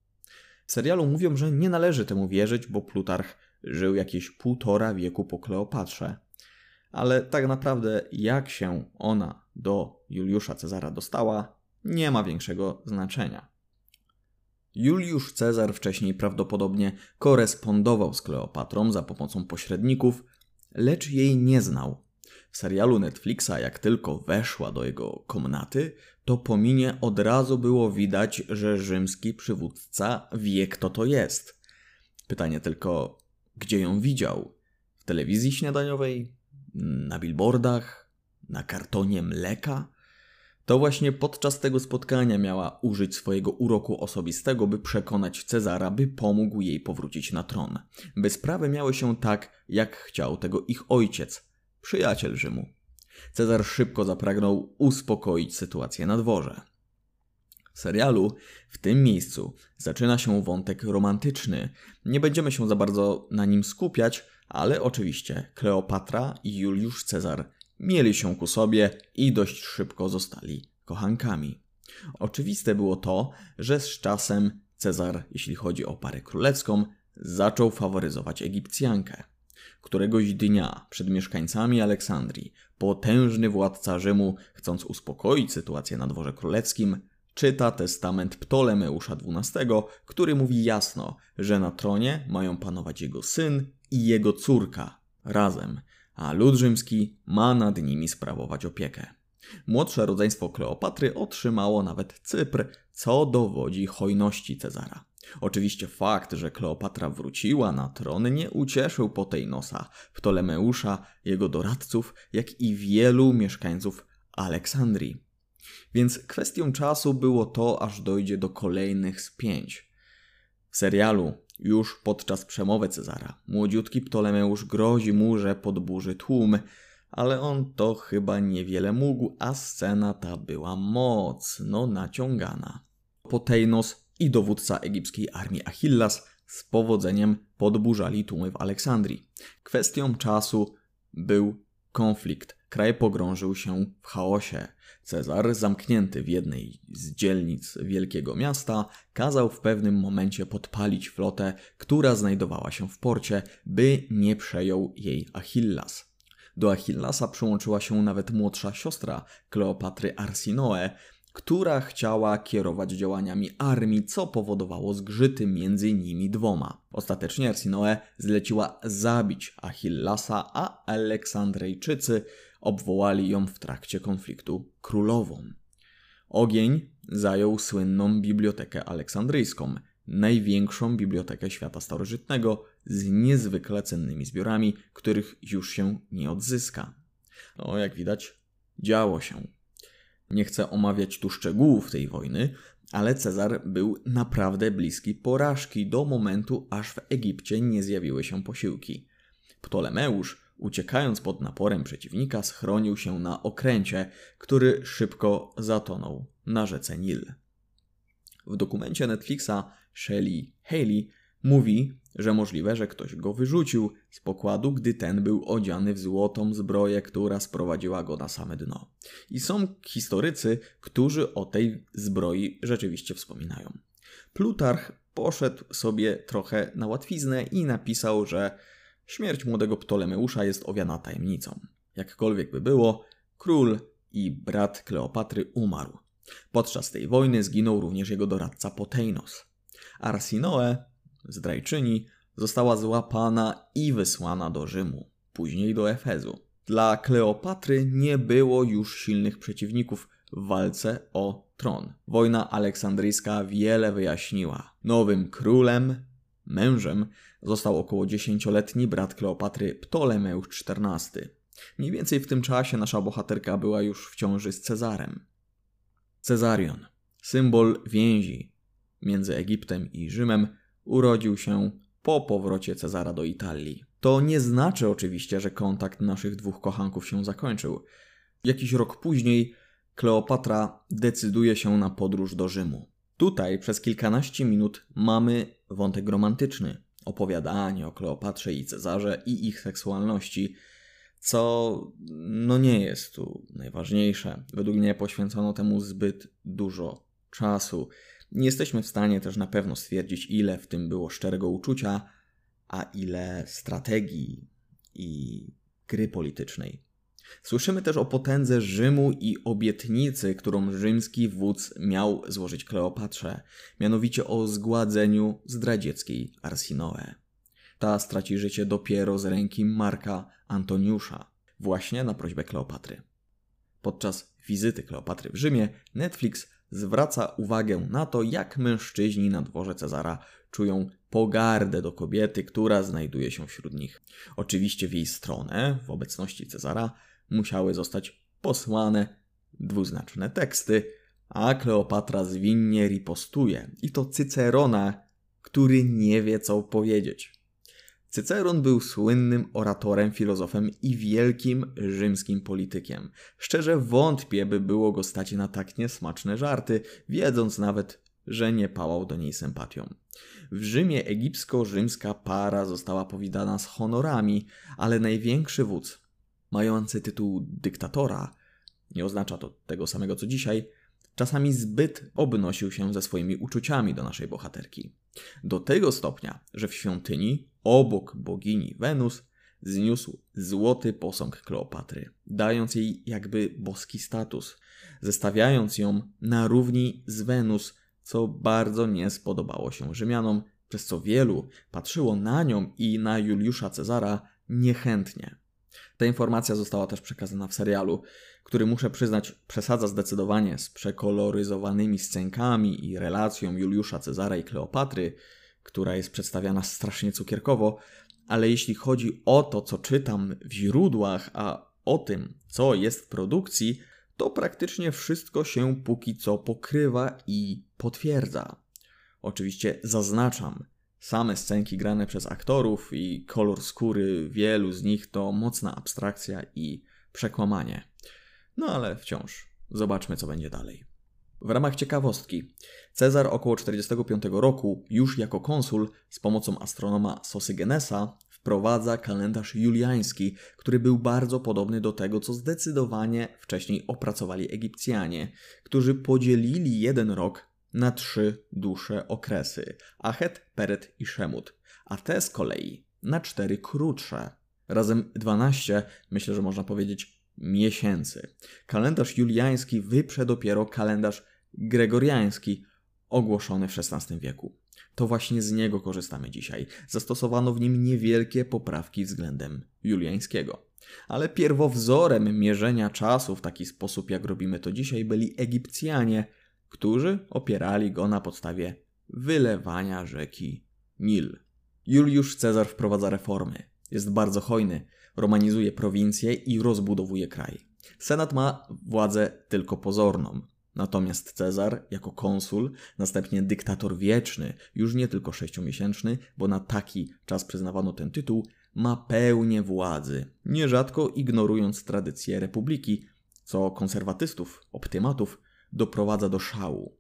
W serialu mówią, że nie należy temu wierzyć, bo Plutarch żył jakieś półtora wieku po Kleopatrze. Ale tak naprawdę jak się ona do Juliusza Cezara dostała, nie ma większego znaczenia. Juliusz Cezar wcześniej prawdopodobnie korespondował z Kleopatrą za pomocą pośredników, lecz jej nie znał. W serialu Netflixa, jak tylko weszła do jego komnaty, to po minie od razu było widać, że rzymski przywódca wie, kto to jest. Pytanie tylko, gdzie ją widział? W telewizji śniadaniowej? Na billboardach? Na kartonie mleka? To właśnie podczas tego spotkania miała użyć swojego uroku osobistego, by przekonać Cezara, by pomógł jej powrócić na tron. By sprawy miały się tak, jak chciał tego ich ojciec, przyjaciel Rzymu. Cezar szybko zapragnął uspokoić sytuację na dworze. W serialu w tym miejscu zaczyna się wątek romantyczny. Nie będziemy się za bardzo na nim skupiać, ale oczywiście Kleopatra i Juliusz Cezar mieli się ku sobie i dość szybko zostali kochankami. Oczywiste było to, że z czasem Cezar, jeśli chodzi o parę królewską, zaczął faworyzować Egipcjankę. Któregoś dnia przed mieszkańcami Aleksandrii potężny władca Rzymu, chcąc uspokoić sytuację na dworze królewskim, czyta testament Ptolemeusza dwunastego, który mówi jasno, że na tronie mają panować jego syn i jego córka razem, a lud rzymski ma nad nimi sprawować opiekę. Młodsze rodzeństwo Kleopatry otrzymało nawet Cypr, co dowodzi hojności Cezara. Oczywiście fakt, że Kleopatra wróciła na tron, nie ucieszył Poteinosa, Ptolemeusza, jego doradców, jak i wielu mieszkańców Aleksandrii. Więc kwestią czasu było to, aż dojdzie do kolejnych spięć. W serialu już podczas przemowy Cezara młodziutki Ptolemeusz grozi mu, że podburzy tłum, ale on to chyba niewiele mógł, a scena ta była mocno naciągana. Poteinos i dowódca egipskiej armii Achillas z powodzeniem podburzali tłumy w Aleksandrii. Kwestią czasu był konflikt. Kraj pogrążył się w chaosie. Cezar, zamknięty w jednej z dzielnic wielkiego miasta, kazał w pewnym momencie podpalić flotę, która znajdowała się w porcie, by nie przejął jej Achillas. Do Achillasa przyłączyła się nawet młodsza siostra Kleopatry, Arsinoe, która chciała kierować działaniami armii, co powodowało zgrzyty między nimi dwoma. Ostatecznie Arsinoe zleciła zabić Achillasa, a Aleksandryjczycy obwołali ją w trakcie konfliktu królową. Ogień zajął słynną Bibliotekę Aleksandryjską, największą bibliotekę świata starożytnego z niezwykle cennymi zbiorami, których już się nie odzyska. No, jak widać, działo się. Nie chcę omawiać tu szczegółów tej wojny, ale Cezar był naprawdę bliski porażki do momentu, aż w Egipcie nie zjawiły się posiłki. Ptolemeusz, uciekając pod naporem przeciwnika, schronił się na okręcie, który szybko zatonął na rzece Nil. W dokumencie Netflixa Shelley Haley mówi, że możliwe, że ktoś go wyrzucił z pokładu, gdy ten był odziany w złotą zbroję, która sprowadziła go na same dno. I są historycy, którzy o tej zbroi rzeczywiście wspominają. Plutarch poszedł sobie trochę na łatwiznę i napisał, że śmierć młodego Ptolemeusza jest owiana tajemnicą. Jakkolwiek by było, król i brat Kleopatry umarł. Podczas tej wojny zginął również jego doradca Poteinos. Arsinoe, zdrajczyni, została złapana i wysłana do Rzymu, później do Efezu. Dla Kleopatry nie było już silnych przeciwników w walce o tron. Wojna aleksandryjska wiele wyjaśniła. Nowym królem, mężem, został około dziesięcioletni brat Kleopatry, Ptolemeusz czternasty. Mniej więcej w tym czasie nasza bohaterka była już w ciąży z Cezarem. Cezarion, symbol więzi między Egiptem i Rzymem, urodził się po powrocie Cezara do Italii. To nie znaczy oczywiście, że kontakt naszych dwóch kochanków się zakończył. Jakiś rok później Kleopatra decyduje się na podróż do Rzymu. Tutaj przez kilkanaście minut mamy wątek romantyczny, opowiadanie o Kleopatrze i Cezarze i ich seksualności, co no nie jest tu najważniejsze. Według mnie poświęcono temu zbyt dużo czasu. Nie jesteśmy w stanie też na pewno stwierdzić, ile w tym było szczerego uczucia, a ile strategii i gry politycznej. Słyszymy też o potędze Rzymu i obietnicy, którą rzymski wódz miał złożyć Kleopatrze, mianowicie o zgładzeniu zdradzieckiej Arsinoe. Ta straci życie dopiero z ręki Marka Antoniusza, właśnie na prośbę Kleopatry. Podczas wizyty Kleopatry w Rzymie Netflix zwraca uwagę na to, jak mężczyźni na dworze Cezara czują pogardę do kobiety, która znajduje się wśród nich. Oczywiście w jej stronę, w obecności Cezara, musiały zostać posłane dwuznaczne teksty, a Kleopatra zwinnie ripostuje. I to Cycerona, który nie wie, co powiedzieć. Cyceron był słynnym oratorem, filozofem i wielkim rzymskim politykiem. Szczerze wątpię, by było go stać na tak niesmaczne żarty, wiedząc nawet, że nie pałał do niej sympatią. W Rzymie egipsko-rzymska para została powitana z honorami, ale największy wódz, mający tytuł dyktatora, nie oznacza to tego samego co dzisiaj, czasami zbyt obnosił się ze swoimi uczuciami do naszej bohaterki. Do tego stopnia, że w świątyni, obok bogini Wenus, zniósł złoty posąg Kleopatry, dając jej jakby boski status, zestawiając ją na równi z Wenus, co bardzo nie spodobało się Rzymianom, przez co wielu patrzyło na nią i na Juliusza Cezara niechętnie. Ta informacja została też przekazana w serialu, który, muszę przyznać, przesadza zdecydowanie z przekoloryzowanymi scenkami i relacją Juliusza Cezara i Kleopatry, która jest przedstawiana strasznie cukierkowo, ale jeśli chodzi o to, co czytam w źródłach, a o tym, co jest w produkcji, to praktycznie wszystko się póki co pokrywa i potwierdza. Oczywiście zaznaczam, same scenki grane przez aktorów i kolor skóry wielu z nich to mocna abstrakcja i przekłamanie. No ale wciąż, zobaczmy co będzie dalej. W ramach ciekawostki, Cezar około czterdziestego piątego roku, już jako konsul, z pomocą astronoma Sosygenesa, w wprowadza kalendarz juliański, który był bardzo podobny do tego, co zdecydowanie wcześniej opracowali Egipcjanie, którzy podzielili jeden rok na trzy dłuższe okresy – Achet, Peret i Szemut, a te z kolei na cztery krótsze. Razem dwanaście, myślę, że można powiedzieć, miesięcy. Kalendarz juliański wyprze dopiero kalendarz gregoriański, ogłoszony w szesnastym wieku. To właśnie z niego korzystamy dzisiaj. Zastosowano w nim niewielkie poprawki względem juliańskiego. Ale pierwowzorem mierzenia czasu w taki sposób, jak robimy to dzisiaj, byli Egipcjanie, którzy opierali go na podstawie wylewania rzeki Nil. Juliusz Cezar wprowadza reformy. Jest bardzo hojny, romanizuje prowincje i rozbudowuje kraj. Senat ma władzę tylko pozorną. Natomiast Cezar, jako konsul, następnie dyktator wieczny, już nie tylko sześciomiesięczny, bo na taki czas przyznawano ten tytuł, ma pełnię władzy, nierzadko ignorując tradycję republiki, co konserwatystów, optymatów doprowadza do szału.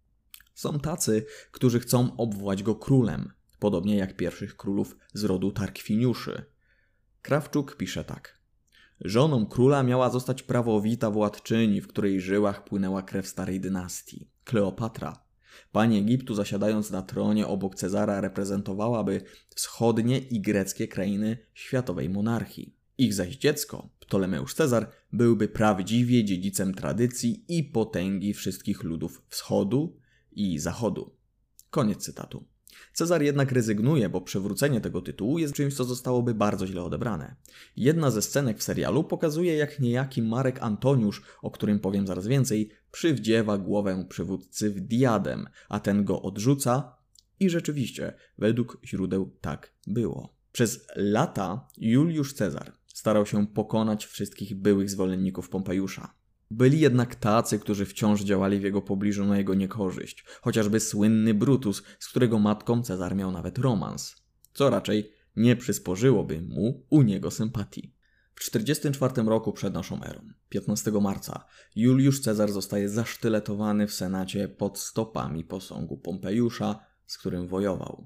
Są tacy, którzy chcą obwołać go królem, podobnie jak pierwszych królów z rodu Tarkwiniuszy. Krawczuk pisze tak. Żoną króla miała zostać prawowita władczyni, w której żyłach płynęła krew starej dynastii, Kleopatra. Pani Egiptu, zasiadając na tronie obok Cezara, reprezentowałaby wschodnie i greckie krainy światowej monarchii. Ich zaś dziecko, Ptolemeusz Cezar, byłby prawdziwie dziedzicem tradycji i potęgi wszystkich ludów wschodu i zachodu. Koniec cytatu. Cezar jednak rezygnuje, bo przywrócenie tego tytułu jest czymś, co zostałoby bardzo źle odebrane. Jedna ze scenek w serialu pokazuje, jak niejaki Marek Antoniusz, o którym powiem zaraz więcej, przywdziewa głowę przywódcy w diadem, a ten go odrzuca i rzeczywiście, według źródeł tak było. Przez lata Juliusz Cezar starał się pokonać wszystkich byłych zwolenników Pompejusza. Byli jednak tacy, którzy wciąż działali w jego pobliżu na jego niekorzyść, chociażby słynny Brutus, z którego matką Cezar miał nawet romans, co raczej nie przysporzyłoby mu u niego sympatii. W czterdziestym czwartym roku przed naszą erą, piętnastego marca, Juliusz Cezar zostaje zasztyletowany w Senacie pod stopami posągu Pompejusza, z którym wojował.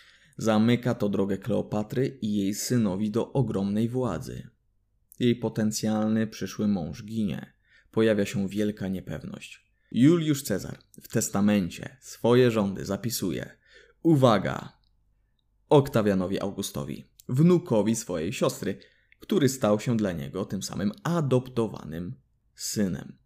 Zamyka to drogę Kleopatry i jej synowi do ogromnej władzy. Jej potencjalny przyszły mąż ginie. Pojawia się wielka niepewność. Juliusz Cezar w testamencie swoje rządy zapisuje: uwaga! Oktawianowi Augustowi, wnukowi swojej siostry, który stał się dla niego tym samym adoptowanym synem.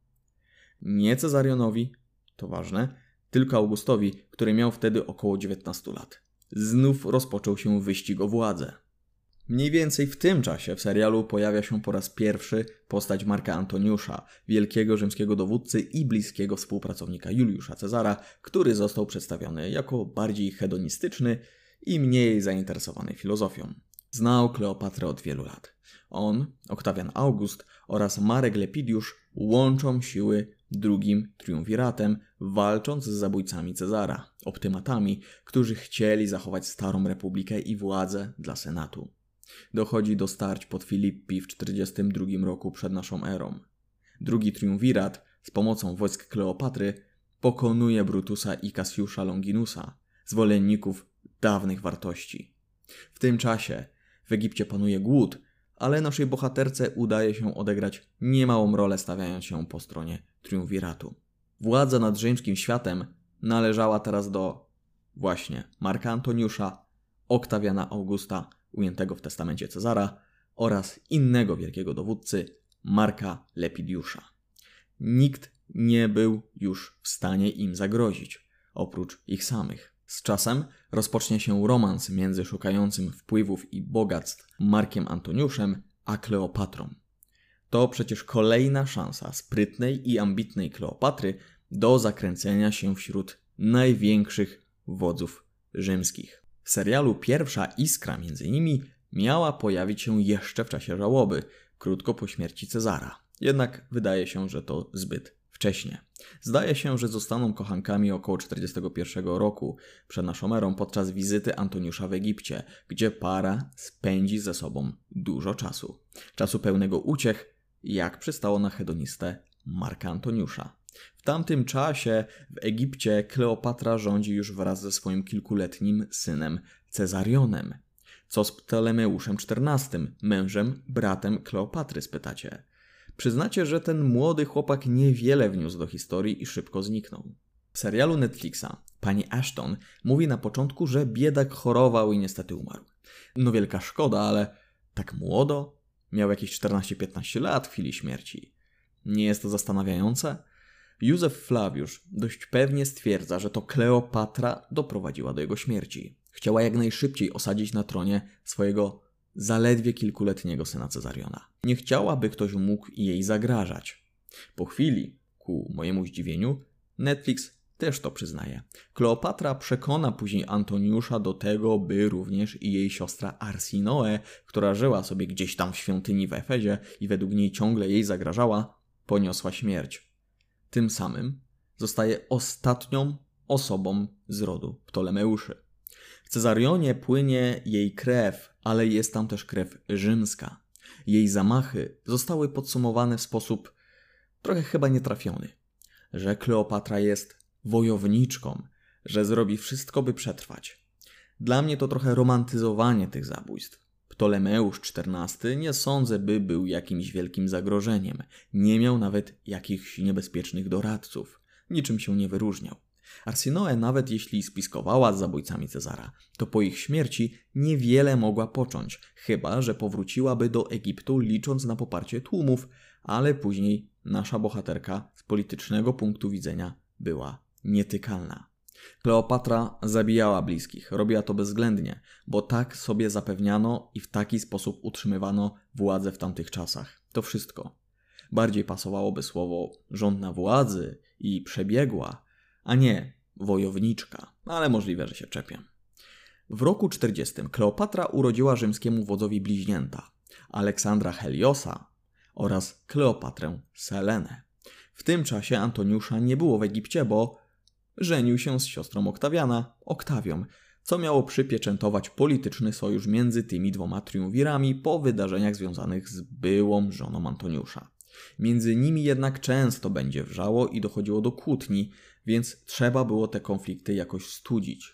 Nie Cezarionowi, to ważne, tylko Augustowi, który miał wtedy około dziewiętnastu lat. Znów rozpoczął się wyścig o władzę. Mniej więcej w tym czasie w serialu pojawia się po raz pierwszy postać Marka Antoniusza, wielkiego rzymskiego dowódcy i bliskiego współpracownika Juliusza Cezara, który został przedstawiony jako bardziej hedonistyczny i mniej zainteresowany filozofią. Znał Kleopatrę od wielu lat. On, Oktawian August oraz Marek Lepidiusz łączą siły drugim triumviratem, walcząc z zabójcami Cezara, optymatami, którzy chcieli zachować starą republikę i władzę dla Senatu. Dochodzi do starć pod Filippi w czterdziestym drugim roku przed naszą erą. Drugi triumvirat z pomocą wojsk Kleopatry pokonuje Brutusa i Cassiusza Longinusa, zwolenników dawnych wartości. W tym czasie w Egipcie panuje głód, ale naszej bohaterce udaje się odegrać niemałą rolę, stawiając się po stronie triumviratu. Władza nad rzymskim światem należała teraz do właśnie Marka Antoniusza, Oktawiana Augusta, ujętego w testamencie Cezara, oraz innego wielkiego dowódcy, Marka Lepidiusza. Nikt nie był już w stanie im zagrozić, oprócz ich samych. Z czasem rozpocznie się romans między szukającym wpływów i bogactw Markiem Antoniuszem a Kleopatrą. To przecież kolejna szansa sprytnej i ambitnej Kleopatry do zakręcenia się wśród największych wodzów rzymskich. W serialu pierwsza iskra między nimi miała pojawić się jeszcze w czasie żałoby, krótko po śmierci Cezara. Jednak wydaje się, że to zbyt wcześnie. Zdaje się, że zostaną kochankami około czterdziestego pierwszego roku przed naszą erą podczas wizyty Antoniusza w Egipcie, gdzie para spędzi ze sobą dużo czasu. Czasu pełnego uciech, jak przystało na hedonistę Marka Antoniusza. W tamtym czasie w Egipcie Kleopatra rządzi już wraz ze swoim kilkuletnim synem Cezarionem. Co z Ptolemeuszem czternastym, mężem, bratem Kleopatry, spytacie? Przyznacie, że ten młody chłopak niewiele wniósł do historii i szybko zniknął. W serialu Netflixa pani Ashton mówi na początku, że biedak chorował i niestety umarł. No wielka szkoda, ale tak młodo? Miał jakieś czternaście piętnaście lat w chwili śmierci. Nie jest to zastanawiające? Józef Flawiusz dość pewnie stwierdza, że to Kleopatra doprowadziła do jego śmierci. Chciała jak najszybciej osadzić na tronie swojego zaledwie kilkuletniego syna Cezariona. Nie chciała, by ktoś mógł jej zagrażać. Po chwili, ku mojemu zdziwieniu, Netflix też to przyznaje. Kleopatra przekona później Antoniusza do tego, by również i jej siostra Arsinoe, która żyła sobie gdzieś tam w świątyni w Efezie i według niej ciągle jej zagrażała, poniosła śmierć. Tym samym zostaje ostatnią osobą z rodu Ptolemeuszy. W Cezarionie płynie jej krew, ale jest tam też krew rzymska. Jej zamachy zostały podsumowane w sposób trochę chyba nietrafiony, że Kleopatra jest wojowniczką, że zrobi wszystko, by przetrwać. Dla mnie to trochę romantyzowanie tych zabójstw. Ptolemeusz czternasty nie sądzę, by był jakimś wielkim zagrożeniem. Nie miał nawet jakichś niebezpiecznych doradców. Niczym się nie wyróżniał. Arsinoe, nawet jeśli spiskowała z zabójcami Cezara, to po ich śmierci niewiele mogła począć, chyba że powróciłaby do Egiptu licząc na poparcie tłumów, ale później nasza bohaterka z politycznego punktu widzenia była nietykalna. Kleopatra zabijała bliskich, robiła to bezwzględnie, bo tak sobie zapewniano i w taki sposób utrzymywano władzę w tamtych czasach. To wszystko. Bardziej pasowałoby słowo żądna władzy i przebiegła, a nie wojowniczka, ale możliwe, że się czepię. W roku czterdziestym Kleopatra urodziła rzymskiemu wodzowi bliźnięta, Aleksandra Heliosa oraz Kleopatrę Selenę. W tym czasie Antoniusza nie było w Egipcie, bo żenił się z siostrą Oktawiana, Oktawią, co miało przypieczętować polityczny sojusz między tymi dwoma triumvirami po wydarzeniach związanych z byłą żoną Antoniusza. Między nimi jednak często będzie wrzało i dochodziło do kłótni, więc trzeba było te konflikty jakoś studzić.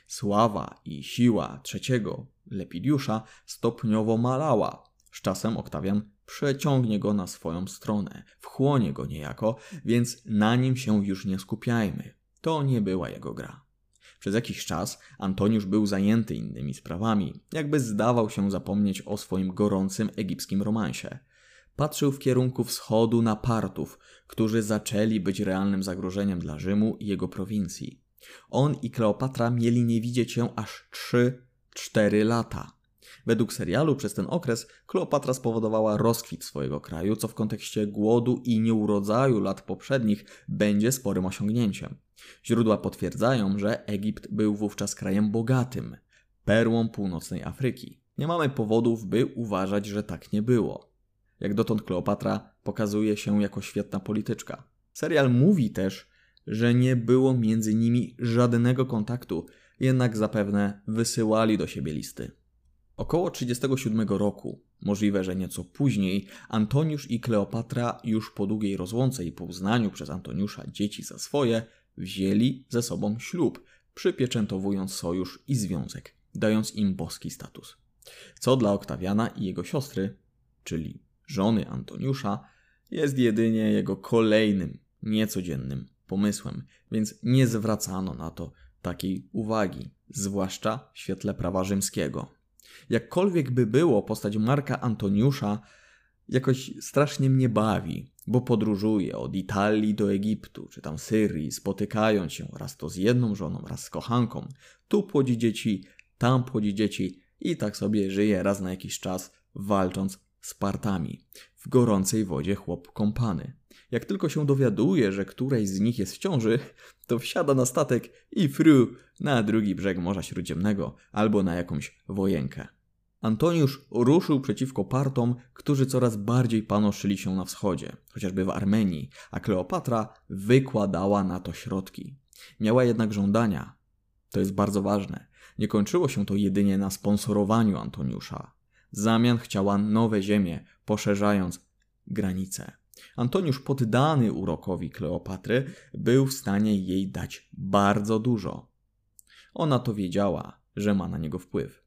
Sława i siła trzeciego, Lepidiusza, stopniowo malała. Z czasem Oktawian przeciągnie go na swoją stronę, wchłonie go niejako, więc na nim się już nie skupiajmy. To nie była jego gra. Przez jakiś czas Antoniusz był zajęty innymi sprawami, jakby zdawał się zapomnieć o swoim gorącym egipskim romansie. Patrzył w kierunku wschodu na Partów, którzy zaczęli być realnym zagrożeniem dla Rzymu i jego prowincji. On i Kleopatra mieli nie widzieć się aż trzy cztery lata. Według serialu przez ten okres Kleopatra spowodowała rozkwit swojego kraju, co w kontekście głodu i nieurodzaju lat poprzednich będzie sporym osiągnięciem. Źródła potwierdzają, że Egipt był wówczas krajem bogatym, perłą północnej Afryki. Nie mamy powodów, by uważać, że tak nie było. Jak dotąd Kleopatra pokazuje się jako świetna polityczka. Serial mówi też, że nie było między nimi żadnego kontaktu, jednak zapewne wysyłali do siebie listy. Około trzydziestego siódmego roku, możliwe, że nieco później, Antoniusz i Kleopatra już po długiej rozłące i po uznaniu przez Antoniusza dzieci za swoje, wzięli ze sobą ślub, przypieczętowując sojusz i związek, dając im boski status. Co dla Oktawiana i jego siostry, czyli żony Antoniusza, jest jedynie jego kolejnym, niecodziennym pomysłem, więc nie zwracano na to takiej uwagi, zwłaszcza w świetle prawa rzymskiego. Jakkolwiek by było, postać Marka Antoniusza jakoś strasznie mnie bawi, bo podróżuje od Italii do Egiptu, czy tam Syrii, spotykając się raz to z jedną żoną, raz z kochanką. Tu płodzi dzieci, tam płodzi dzieci i tak sobie żyje raz na jakiś czas, walcząc z Partami. W gorącej wodzie chłop kąpany. Jak tylko się dowiaduje, że któreś z nich jest w ciąży, to wsiada na statek i fru na drugi brzeg Morza Śródziemnego albo na jakąś wojenkę. Antoniusz ruszył przeciwko Partom, którzy coraz bardziej panoszyli się na wschodzie, chociażby w Armenii, a Kleopatra wykładała na to środki. Miała jednak żądania. To jest bardzo ważne. Nie kończyło się to jedynie na sponsorowaniu Antoniusza. W zamian chciała nowe ziemie, poszerzając granice. Antoniusz, poddany urokowi Kleopatry, był w stanie jej dać bardzo dużo. Ona to wiedziała, że ma na niego wpływ.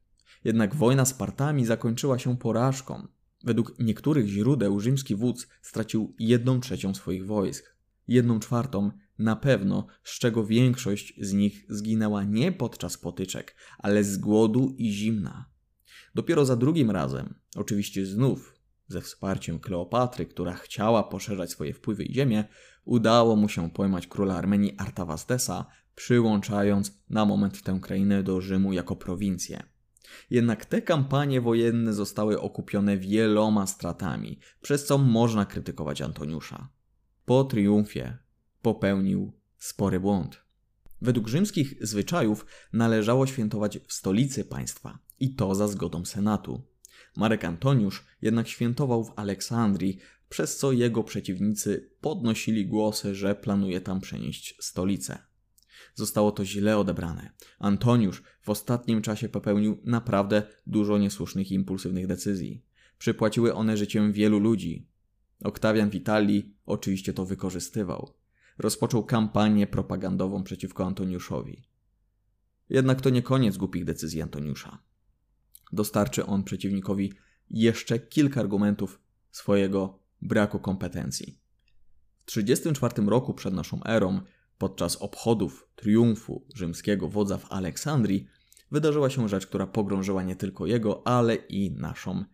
Jednak wojna z Partami zakończyła się porażką. Według niektórych źródeł rzymski wódz stracił jedną trzecią swoich wojsk. Jedną czwartą na pewno, z czego większość z nich zginęła nie podczas potyczek, ale z głodu i zimna. Dopiero za drugim razem, oczywiście znów ze wsparciem Kleopatry, która chciała poszerzać swoje wpływy i ziemię, udało mu się pojmać króla Armenii Artawastesa, przyłączając na moment tę krainę do Rzymu jako prowincję. Jednak te kampanie wojenne zostały okupione wieloma stratami, przez co można krytykować Antoniusza. Po triumfie popełnił spory błąd. Według rzymskich zwyczajów należało świętować w stolicy państwa i to za zgodą senatu. Marek Antoniusz jednak świętował w Aleksandrii, przez co jego przeciwnicy podnosili głosy, że planuje tam przenieść stolicę. Zostało to źle odebrane. Antoniusz w ostatnim czasie popełnił naprawdę dużo niesłusznych i impulsywnych decyzji. Przypłaciły one życiem wielu ludzi. Oktawian w Italii oczywiście to wykorzystywał. Rozpoczął kampanię propagandową przeciwko Antoniuszowi. Jednak to nie koniec głupich decyzji Antoniusza. Dostarczy on przeciwnikowi jeszcze kilka argumentów swojego braku kompetencji. W trzydziestym czwartym roku przed naszą erą, podczas obchodów triumfu rzymskiego wodza w Aleksandrii, wydarzyła się rzecz, która pogrążyła nie tylko jego, ale i naszą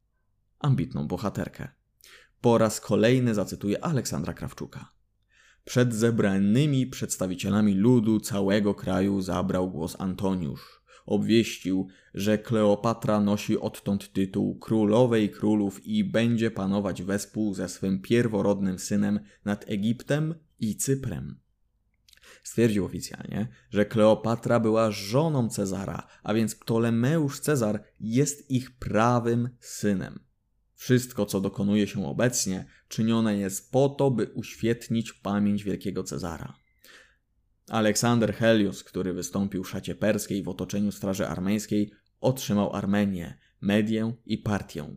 ambitną bohaterkę. Po raz kolejny zacytuję Aleksandra Krawczuka. Przed zebranymi przedstawicielami ludu całego kraju zabrał głos Antoniusz. Obwieścił, że Kleopatra nosi odtąd tytuł królowej królów i będzie panować wespół ze swym pierworodnym synem nad Egiptem i Cyprem. Stwierdził oficjalnie, że Kleopatra była żoną Cezara, a więc Ptolemeusz Cezar jest ich prawym synem. Wszystko, co dokonuje się obecnie, czynione jest po to, by uświetnić pamięć wielkiego Cezara. Aleksander Helios, który wystąpił w szacie perskiej w otoczeniu straży armeńskiej, otrzymał Armenię, Medię i Partię.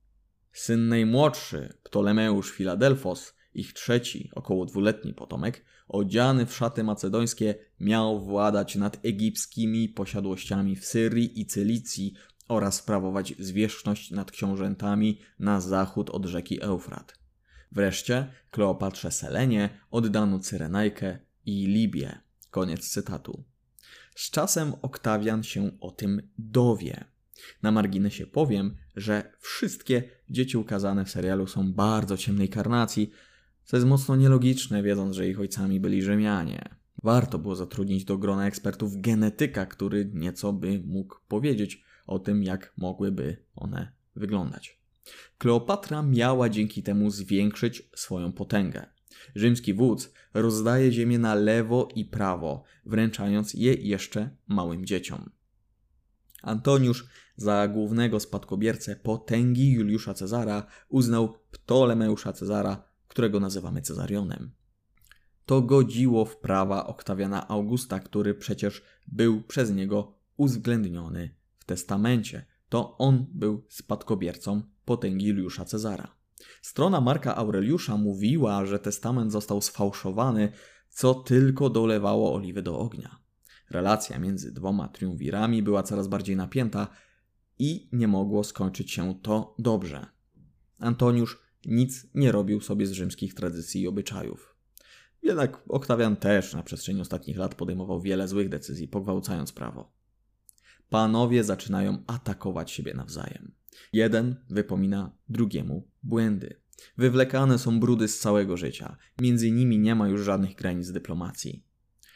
Syn najmłodszy, Ptolemeusz Filadelfos, ich trzeci, około dwuletni potomek, odziany w szaty macedońskie, miał władać nad egipskimi posiadłościami w Syrii i Cylicji oraz sprawować zwierzchność nad książętami na zachód od rzeki Eufrat. Wreszcie Kleopatrze Selenie oddano Cyrenajkę i Libię. Koniec cytatu. Z czasem Oktawian się o tym dowie. Na marginesie powiem, że wszystkie dzieci ukazane w serialu są bardzo ciemnej karnacji, co jest mocno nielogiczne, wiedząc, że ich ojcami byli Rzymianie. Warto było zatrudnić do grona ekspertów genetyka, który nieco by mógł powiedzieć o tym, jak mogłyby one wyglądać. Kleopatra miała dzięki temu zwiększyć swoją potęgę. Rzymski wódz rozdaje ziemię na lewo i prawo, wręczając je jeszcze małym dzieciom. Antoniusz za głównego spadkobiercę potęgi Juliusza Cezara uznał Ptolemeusza Cezara, którego nazywamy Cezarionem. To godziło w prawa Oktawiana Augusta, który przecież był przez niego uwzględniony w testamencie. To on był spadkobiercą potęgi Juliusza Cezara. Strona Marka Aureliusza mówiła, że testament został sfałszowany, co tylko dolewało oliwy do ognia. Relacja między dwoma triumvirami była coraz bardziej napięta i nie mogło skończyć się to dobrze. Antoniusz nic nie robił sobie z rzymskich tradycji i obyczajów. Jednak Oktawian też na przestrzeni ostatnich lat podejmował wiele złych decyzji, pogwałcając prawo. Panowie zaczynają atakować siebie nawzajem. Jeden wypomina drugiemu błędy. Wywlekane są brudy z całego życia. Między nimi nie ma już żadnych granic dyplomacji.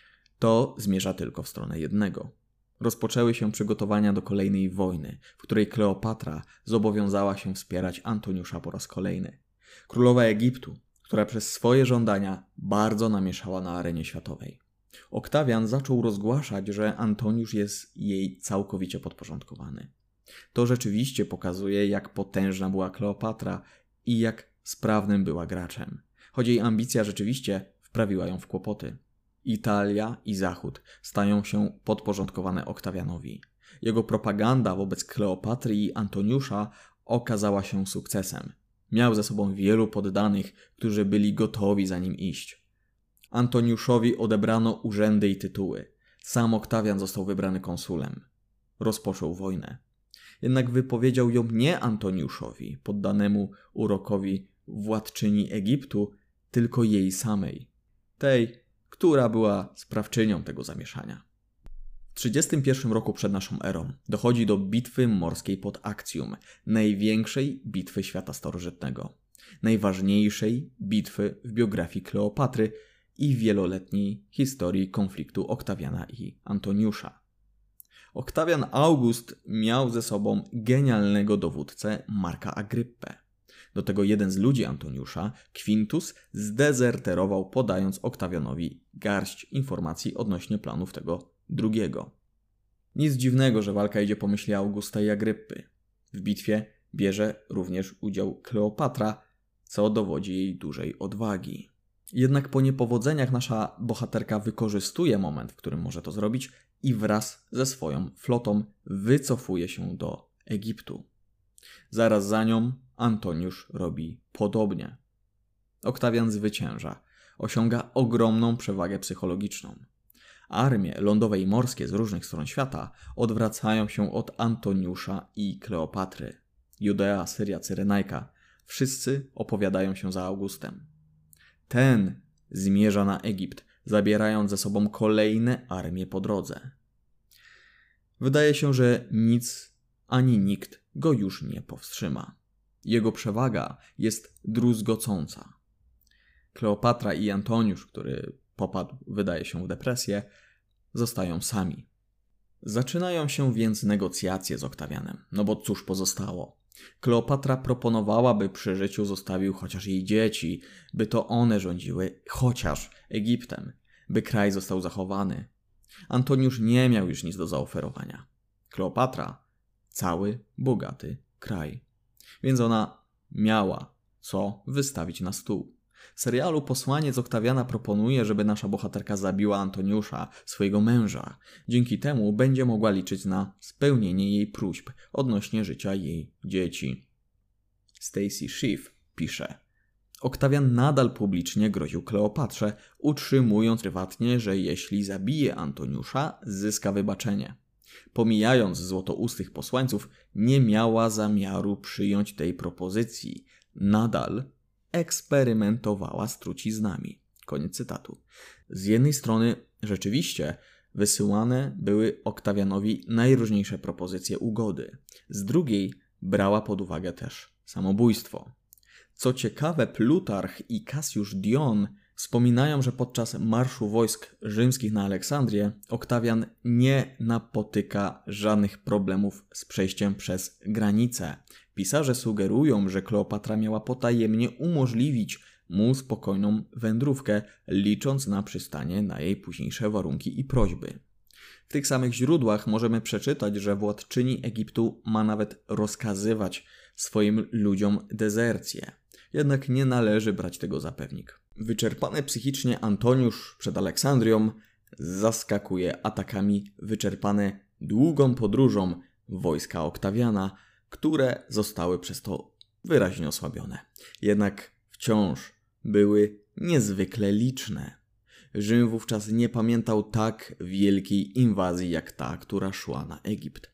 To zmierza tylko w stronę jednego. Rozpoczęły się przygotowania do kolejnej wojny, w której Kleopatra zobowiązała się wspierać Antoniusza po raz kolejny. Królowa Egiptu, która przez swoje żądania bardzo namieszała na arenie światowej. Oktawian zaczął rozgłaszać, że Antoniusz jest jej całkowicie podporządkowany. To rzeczywiście pokazuje, jak potężna była Kleopatra i jak sprawnym była graczem. Choć jej ambicja rzeczywiście wprawiła ją w kłopoty. Italia i Zachód stają się podporządkowane Oktawianowi. Jego propaganda wobec Kleopatry i Antoniusza okazała się sukcesem. Miał ze sobą wielu poddanych, którzy byli gotowi za nim iść. Antoniuszowi odebrano urzędy i tytuły. Sam Oktawian został wybrany konsulem. Rozpoczął wojnę. Jednak wypowiedział ją nie Antoniuszowi, poddanemu urokowi władczyni Egiptu, tylko jej samej. Tej, która była sprawczynią tego zamieszania. W trzydziestym pierwszym roku przed naszą erą dochodzi do bitwy morskiej pod Actium, największej bitwy świata starożytnego, najważniejszej bitwy w biografii Kleopatry i wieloletniej historii konfliktu Oktawiana i Antoniusza. Oktawian August miał ze sobą genialnego dowódcę Marka Agryppę. Do tego jeden z ludzi Antoniusza, Quintus, zdezerterował, podając Oktawianowi garść informacji odnośnie planów tego drugiego. Nic dziwnego, że walka idzie po myśli Augusta i Agryppy. W bitwie bierze również udział Kleopatra, co dowodzi jej dużej odwagi. Jednak po niepowodzeniach nasza bohaterka wykorzystuje moment, w którym może to zrobić i wraz ze swoją flotą wycofuje się do Egiptu. Zaraz za nią Antoniusz robi podobnie. Oktawian zwycięża, osiąga ogromną przewagę psychologiczną. Armie lądowe i morskie z różnych stron świata odwracają się od Antoniusza i Kleopatry. Judea, Syria, Cyrenajka, wszyscy opowiadają się za Augustem. Ten zmierza na Egipt, zabierając ze sobą kolejne armie po drodze. Wydaje się, że nic ani nikt go już nie powstrzyma. Jego przewaga jest druzgocąca. Kleopatra i Antoniusz, który popadł, wydaje się, w depresję, zostają sami. Zaczynają się więc negocjacje z Oktawianem, no bo cóż pozostało? Kleopatra proponowała, by przy życiu zostawił chociaż jej dzieci, by to one rządziły chociaż Egiptem, by kraj został zachowany. Antoniusz nie miał już nic do zaoferowania. Kleopatra cały bogaty kraj. Więc ona miała co wystawić na stół. W serialu Posłaniec Oktawiana proponuje, żeby nasza bohaterka zabiła Antoniusza, swojego męża. Dzięki temu będzie mogła liczyć na spełnienie jej próśb odnośnie życia jej dzieci. Stacy Schiff pisze: Oktawian nadal publicznie groził Kleopatrze, utrzymując prywatnie, że jeśli zabije Antoniusza, zyska wybaczenie. Pomijając złotoustych posłańców, nie miała zamiaru przyjąć tej propozycji. Nadal eksperymentowała z truciznami. Koniec cytatu. Z jednej strony rzeczywiście wysyłane były Oktawianowi najróżniejsze propozycje ugody. Z drugiej brała pod uwagę też samobójstwo. Co ciekawe, Plutarch i Cassius Dion wspominają, że podczas marszu wojsk rzymskich na Aleksandrię Oktawian nie napotyka żadnych problemów z przejściem przez granicę. Pisarze sugerują, że Kleopatra miała potajemnie umożliwić mu spokojną wędrówkę, licząc na przystanie na jej późniejsze warunki i prośby. W tych samych źródłach możemy przeczytać, że władczyni Egiptu ma nawet rozkazywać swoim ludziom dezercję. Jednak nie należy brać tego za pewnik. Wyczerpany psychicznie Antoniusz przed Aleksandrią zaskakuje atakami wyczerpane długą podróżą wojska Oktawiana, które zostały przez to wyraźnie osłabione. Jednak wciąż były niezwykle liczne. Rzym wówczas nie pamiętał tak wielkiej inwazji jak ta, która szła na Egipt.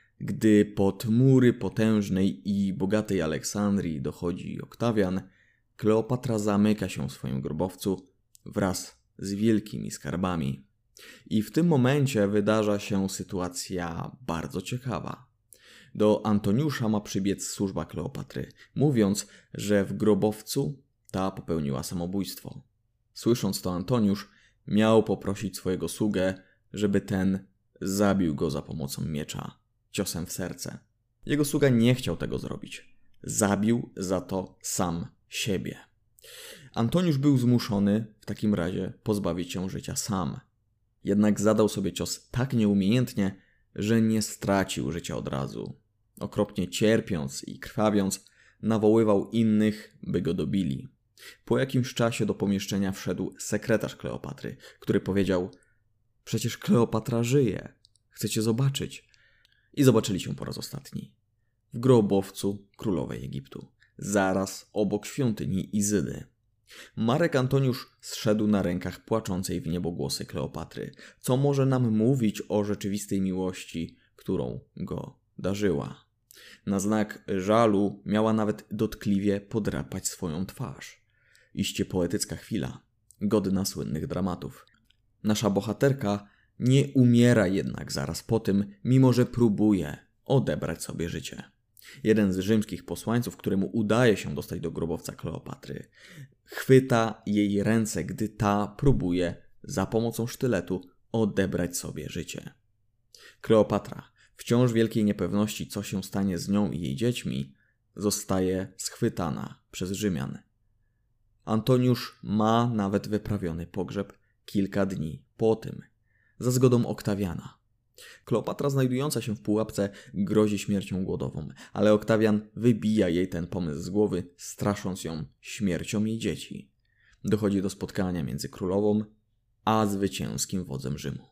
Gdy pod mury potężnej i bogatej Aleksandrii dochodzi Oktawian, Kleopatra zamyka się w swoim grobowcu wraz z wielkimi skarbami. I w tym momencie wydarza się sytuacja bardzo ciekawa. Do Antoniusza ma przybiec służba Kleopatry, mówiąc, że w grobowcu ta popełniła samobójstwo. Słysząc to, Antoniusz miał poprosić swojego sługę, żeby ten zabił go za pomocą miecza, ciosem w serce. Jego sługa nie chciał tego zrobić. Zabił za to sam siebie. Antoniusz był zmuszony w takim razie pozbawić się życia sam. Jednak zadał sobie cios tak nieumiejętnie, że nie stracił życia od razu. Okropnie cierpiąc i krwawiąc, nawoływał innych, by go dobili. Po jakimś czasie do pomieszczenia wszedł sekretarz Kleopatry, który powiedział: przecież Kleopatra żyje, chcecie zobaczyć. I zobaczyli się po raz ostatni. W grobowcu królowej Egiptu, zaraz obok świątyni Izydy. Marek Antoniusz zszedł na rękach płaczącej w niebogłosy Kleopatry, co może nam mówić o rzeczywistej miłości, którą go darzyła. Na znak żalu miała nawet dotkliwie podrapać swoją twarz. Iście poetycka chwila, godna słynnych dramatów. Nasza bohaterka nie umiera jednak zaraz po tym, mimo że próbuje odebrać sobie życie. Jeden z rzymskich posłańców, któremu udaje się dostać do grobowca Kleopatry, chwyta jej ręce, gdy ta próbuje za pomocą sztyletu odebrać sobie życie. Kleopatra, wciąż w wielkiej niepewności, co się stanie z nią i jej dziećmi, zostaje schwytana przez Rzymian. Antoniusz ma nawet wyprawiony pogrzeb kilka dni po tym, za zgodą Oktawiana. Kleopatra, znajdująca się w pułapce, grozi śmiercią głodową, ale Oktawian wybija jej ten pomysł z głowy, strasząc ją śmiercią jej dzieci. Dochodzi do spotkania między królową a zwycięskim wodzem Rzymu.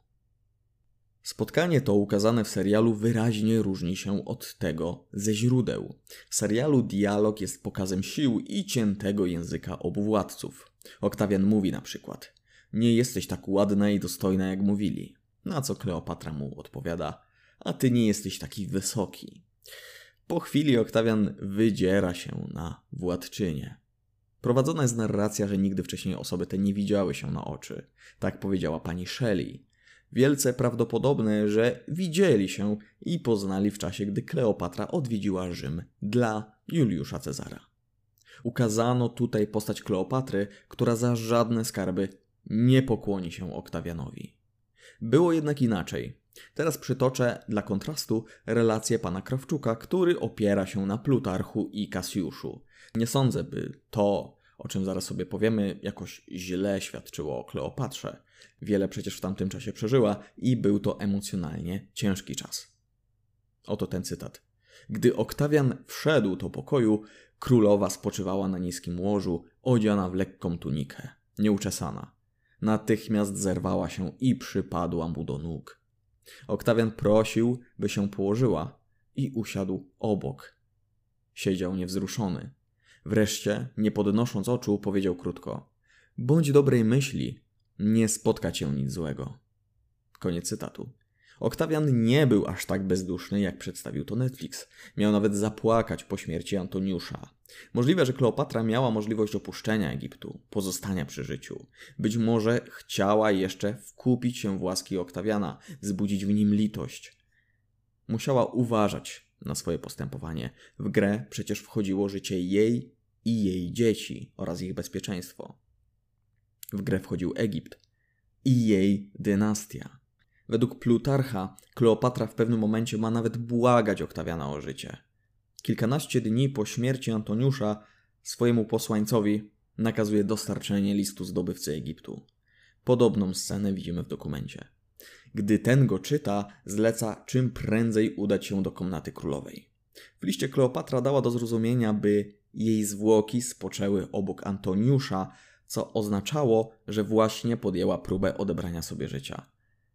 Spotkanie to, ukazane w serialu, wyraźnie różni się od tego ze źródeł. W serialu dialog jest pokazem sił i ciętego języka obu władców. Oktawian mówi na przykład: nie jesteś tak ładna i dostojna, jak mówili. Na co Kleopatra mu odpowiada: a ty nie jesteś taki wysoki. Po chwili Oktawian wydziera się na władczynię. Prowadzona jest narracja, że nigdy wcześniej osoby te nie widziały się na oczy. Tak powiedziała pani Shelley. Wielce prawdopodobne, że widzieli się i poznali w czasie, gdy Kleopatra odwiedziła Rzym dla Juliusza Cezara. Ukazano tutaj postać Kleopatry, która za żadne skarby nie pokłoni się Oktawianowi. Było jednak inaczej. Teraz przytoczę dla kontrastu relację pana Krawczuka, który opiera się na Plutarchu i Kasiuszu. Nie sądzę, by to, o czym zaraz sobie powiemy, jakoś źle świadczyło o Kleopatrze. Wiele przecież w tamtym czasie przeżyła i był to emocjonalnie ciężki czas. Oto ten cytat. Gdy Oktawian wszedł do pokoju, królowa spoczywała na niskim łożu, odziana w lekką tunikę, nieuczesana. Natychmiast zerwała się i przypadła mu do nóg. Oktawian prosił, by się położyła i usiadł obok. Siedział niewzruszony. Wreszcie, nie podnosząc oczu, powiedział krótko: bądź dobrej myśli, nie spotka cię nic złego. Koniec cytatu. Oktawian nie był aż tak bezduszny, jak przedstawił to Netflix. Miał nawet zapłakać po śmierci Antoniusza. Możliwe, że Kleopatra miała możliwość opuszczenia Egiptu, pozostania przy życiu. Być może chciała jeszcze wkupić się w łaski Oktawiana, wzbudzić w nim litość. Musiała uważać na swoje postępowanie. W grę przecież wchodziło życie jej i jej dzieci oraz ich bezpieczeństwo. W grę wchodził Egipt i jej dynastia. Według Plutarcha Kleopatra w pewnym momencie ma nawet błagać Oktawiana o życie. Kilkanaście dni po śmierci Antoniusza swojemu posłańcowi nakazuje dostarczenie listu zdobywcy Egiptu. Podobną scenę widzimy w dokumencie. Gdy ten go czyta, zleca czym prędzej udać się do komnaty królowej. W liście Kleopatra dała do zrozumienia, by jej zwłoki spoczęły obok Antoniusza, co oznaczało, że właśnie podjęła próbę odebrania sobie życia.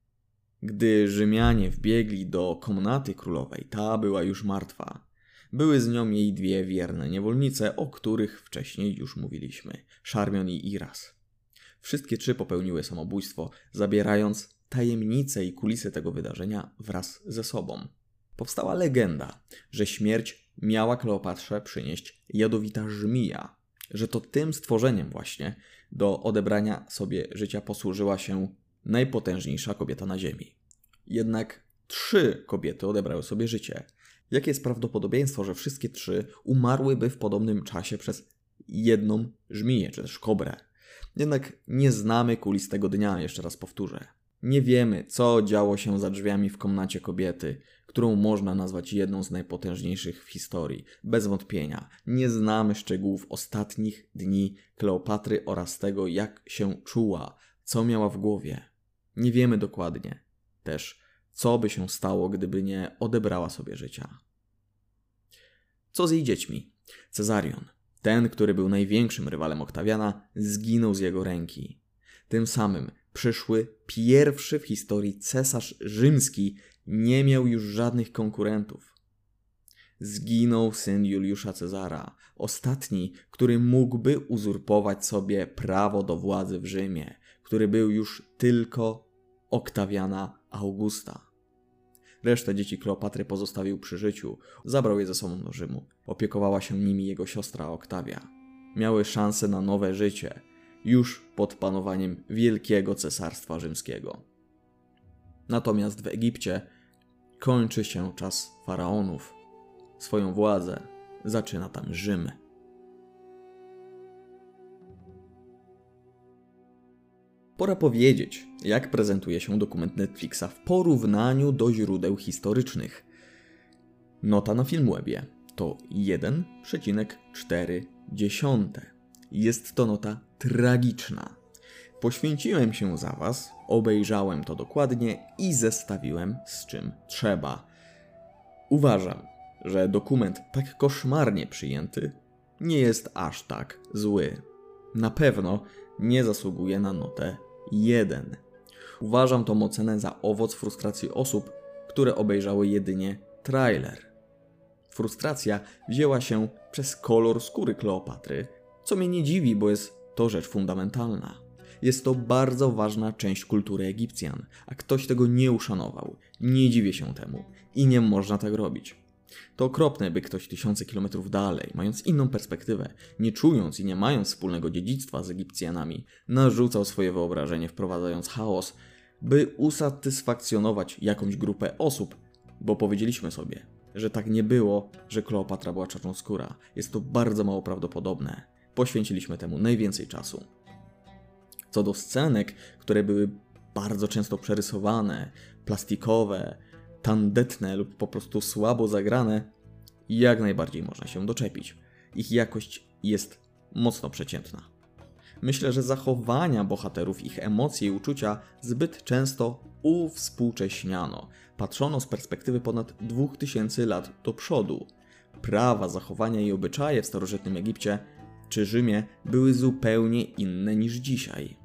Gdy Rzymianie wbiegli do komnaty królowej, ta była już martwa. Były z nią jej dwie wierne niewolnice, o których wcześniej już mówiliśmy, Szarmion i Iras. Wszystkie trzy popełniły samobójstwo, zabierając tajemnice i kulisy tego wydarzenia wraz ze sobą. Powstała legenda, że śmierć miała Kleopatrze przynieść jadowita żmija, że to tym stworzeniem właśnie do odebrania sobie życia posłużyła się najpotężniejsza kobieta na ziemi. Jednak trzy kobiety odebrały sobie życie. Jakie jest prawdopodobieństwo, że wszystkie trzy umarłyby w podobnym czasie przez jedną żmiję, czy też kobrę? Jednak nie znamy kulis tego dnia, jeszcze raz powtórzę. Nie wiemy, co działo się za drzwiami w komnacie kobiety, którą można nazwać jedną z najpotężniejszych w historii. Bez wątpienia. Nie znamy szczegółów ostatnich dni Kleopatry oraz tego, jak się czuła, co miała w głowie. Nie wiemy dokładnie też, co by się stało, gdyby nie odebrała sobie życia. Co z jej dziećmi? Cezarion, ten, który był największym rywalem Oktawiana, zginął z jego ręki. Tym samym przyszły pierwszy w historii cesarz rzymski nie miał już żadnych konkurentów. Zginął syn Juliusza Cezara, ostatni, który mógłby uzurpować sobie prawo do władzy w Rzymie, który był już tylko Oktawiana Augusta. Resztę dzieci Kleopatry pozostawił przy życiu, zabrał je ze sobą do Rzymu. Opiekowała się nimi jego siostra Oktawia. Miały szansę na nowe życie, już pod panowaniem Wielkiego Cesarstwa Rzymskiego. Natomiast w Egipcie kończy się czas faraonów. Swoją władzę zaczyna tam Rzym. Pora powiedzieć, jak prezentuje się dokument Netflixa w porównaniu do źródeł historycznych. Nota na Filmwebie to jeden przecinek cztery. Jest to nota tragiczna. Poświęciłem się za Was, obejrzałem to dokładnie i zestawiłem z czym trzeba. Uważam, że dokument tak koszmarnie przyjęty nie jest aż tak zły. Na pewno nie zasługuje na notę jeden. Uważam tą ocenę za owoc frustracji osób, które obejrzały jedynie trailer. Frustracja wzięła się przez kolor skóry Kleopatry, co mnie nie dziwi, bo jest to rzecz fundamentalna. Jest to bardzo ważna część kultury Egipcjan, a ktoś tego nie uszanował. Nie dziwię się temu i nie można tak robić. To okropne, by ktoś tysiące kilometrów dalej, mając inną perspektywę, nie czując i nie mając wspólnego dziedzictwa z Egipcjanami, narzucał swoje wyobrażenie, wprowadzając chaos, by usatysfakcjonować jakąś grupę osób, bo powiedzieliśmy sobie, że tak nie było, że Kleopatra była czarnoskóra. Jest to bardzo mało prawdopodobne. Poświęciliśmy temu najwięcej czasu. Co do scenek, które były bardzo często przerysowane, plastikowe, tandetne lub po prostu słabo zagrane, jak najbardziej można się doczepić. Ich jakość jest mocno przeciętna. Myślę, że zachowania bohaterów, ich emocje i uczucia zbyt często uwspółcześniano. Patrzono z perspektywy ponad dwóch tysięcy lat do przodu. Prawa, zachowania i obyczaje w starożytnym Egipcie czy Rzymie były zupełnie inne niż dzisiaj.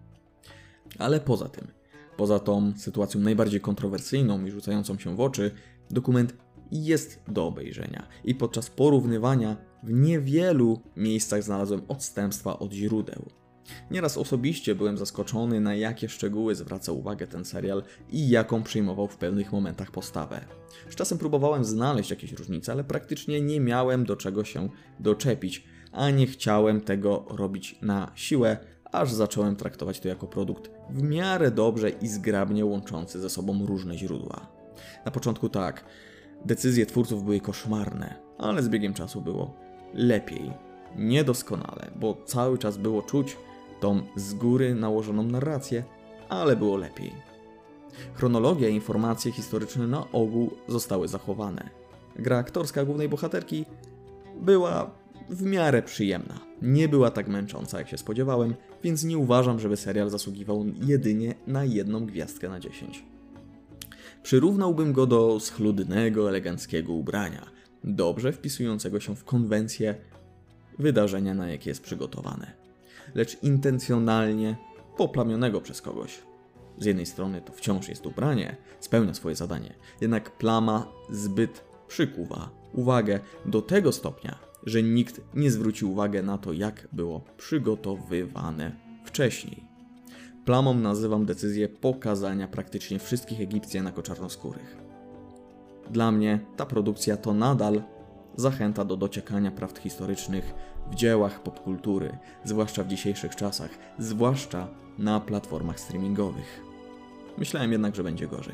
Ale poza tym, poza tą sytuacją najbardziej kontrowersyjną i rzucającą się w oczy, dokument jest do obejrzenia i podczas porównywania w niewielu miejscach znalazłem odstępstwa od źródeł. Nieraz osobiście byłem zaskoczony, na jakie szczegóły zwraca uwagę ten serial i jaką przyjmował w pewnych momentach postawę. Z czasem próbowałem znaleźć jakieś różnice, ale praktycznie nie miałem do czego się doczepić, a nie chciałem tego robić na siłę, aż zacząłem traktować to jako produkt w miarę dobrze i zgrabnie łączący ze sobą różne źródła. Na początku tak, decyzje twórców były koszmarne, ale z biegiem czasu było lepiej. Niedoskonale, bo cały czas było czuć tą z góry nałożoną narrację, ale było lepiej. Chronologia i informacje historyczne na ogół zostały zachowane. Gra aktorska głównej bohaterki była w miarę przyjemna. Nie była tak męcząca, jak się spodziewałem, więc nie uważam, żeby serial zasługiwał jedynie na jedną gwiazdkę na dziesięć. Przyrównałbym go do schludnego, eleganckiego ubrania, dobrze wpisującego się w konwencję wydarzenia, na jakie jest przygotowane, lecz intencjonalnie poplamionego przez kogoś. Z jednej strony to wciąż jest ubranie, spełnia swoje zadanie, jednak plama zbyt przykuwa uwagę do tego stopnia, że nikt nie zwrócił uwagi na to, jak było przygotowywane wcześniej. Plamą nazywam decyzję pokazania praktycznie wszystkich Egipcjan jako czarnoskórych. Dla mnie ta produkcja to nadal zachęta do dociekania prawd historycznych w dziełach popkultury, zwłaszcza w dzisiejszych czasach, zwłaszcza na platformach streamingowych. Myślałem jednak, że będzie gorzej.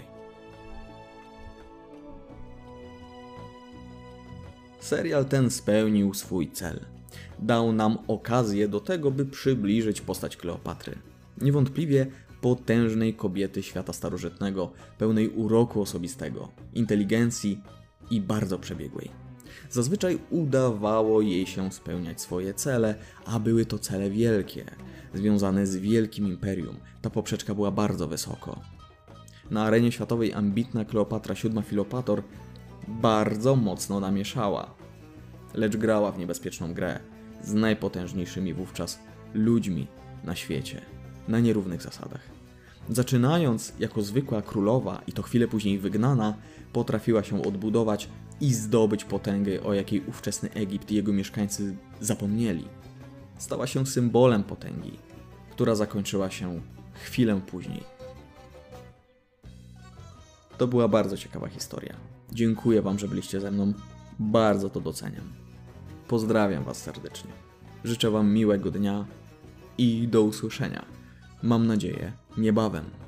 Serial ten spełnił swój cel. Dał nam okazję do tego, by przybliżyć postać Kleopatry. Niewątpliwie potężnej kobiety świata starożytnego, pełnej uroku osobistego, inteligencji i bardzo przebiegłej. Zazwyczaj udawało jej się spełniać swoje cele, a były to cele wielkie, związane z wielkim imperium. Ta poprzeczka była bardzo wysoko. Na arenie światowej ambitna Kleopatra siódma Filopator bardzo mocno namieszała, lecz grała w niebezpieczną grę z najpotężniejszymi wówczas ludźmi na świecie, na nierównych zasadach. Zaczynając jako zwykła królowa i to chwilę później wygnana, potrafiła się odbudować i zdobyć potęgę, o jakiej ówczesny Egipt i jego mieszkańcy zapomnieli. Stała się symbolem potęgi, która zakończyła się chwilę później. To była bardzo ciekawa historia. Dziękuję Wam, że byliście ze mną. Bardzo to doceniam. Pozdrawiam Was serdecznie. Życzę Wam miłego dnia i do usłyszenia. Mam nadzieję, niebawem.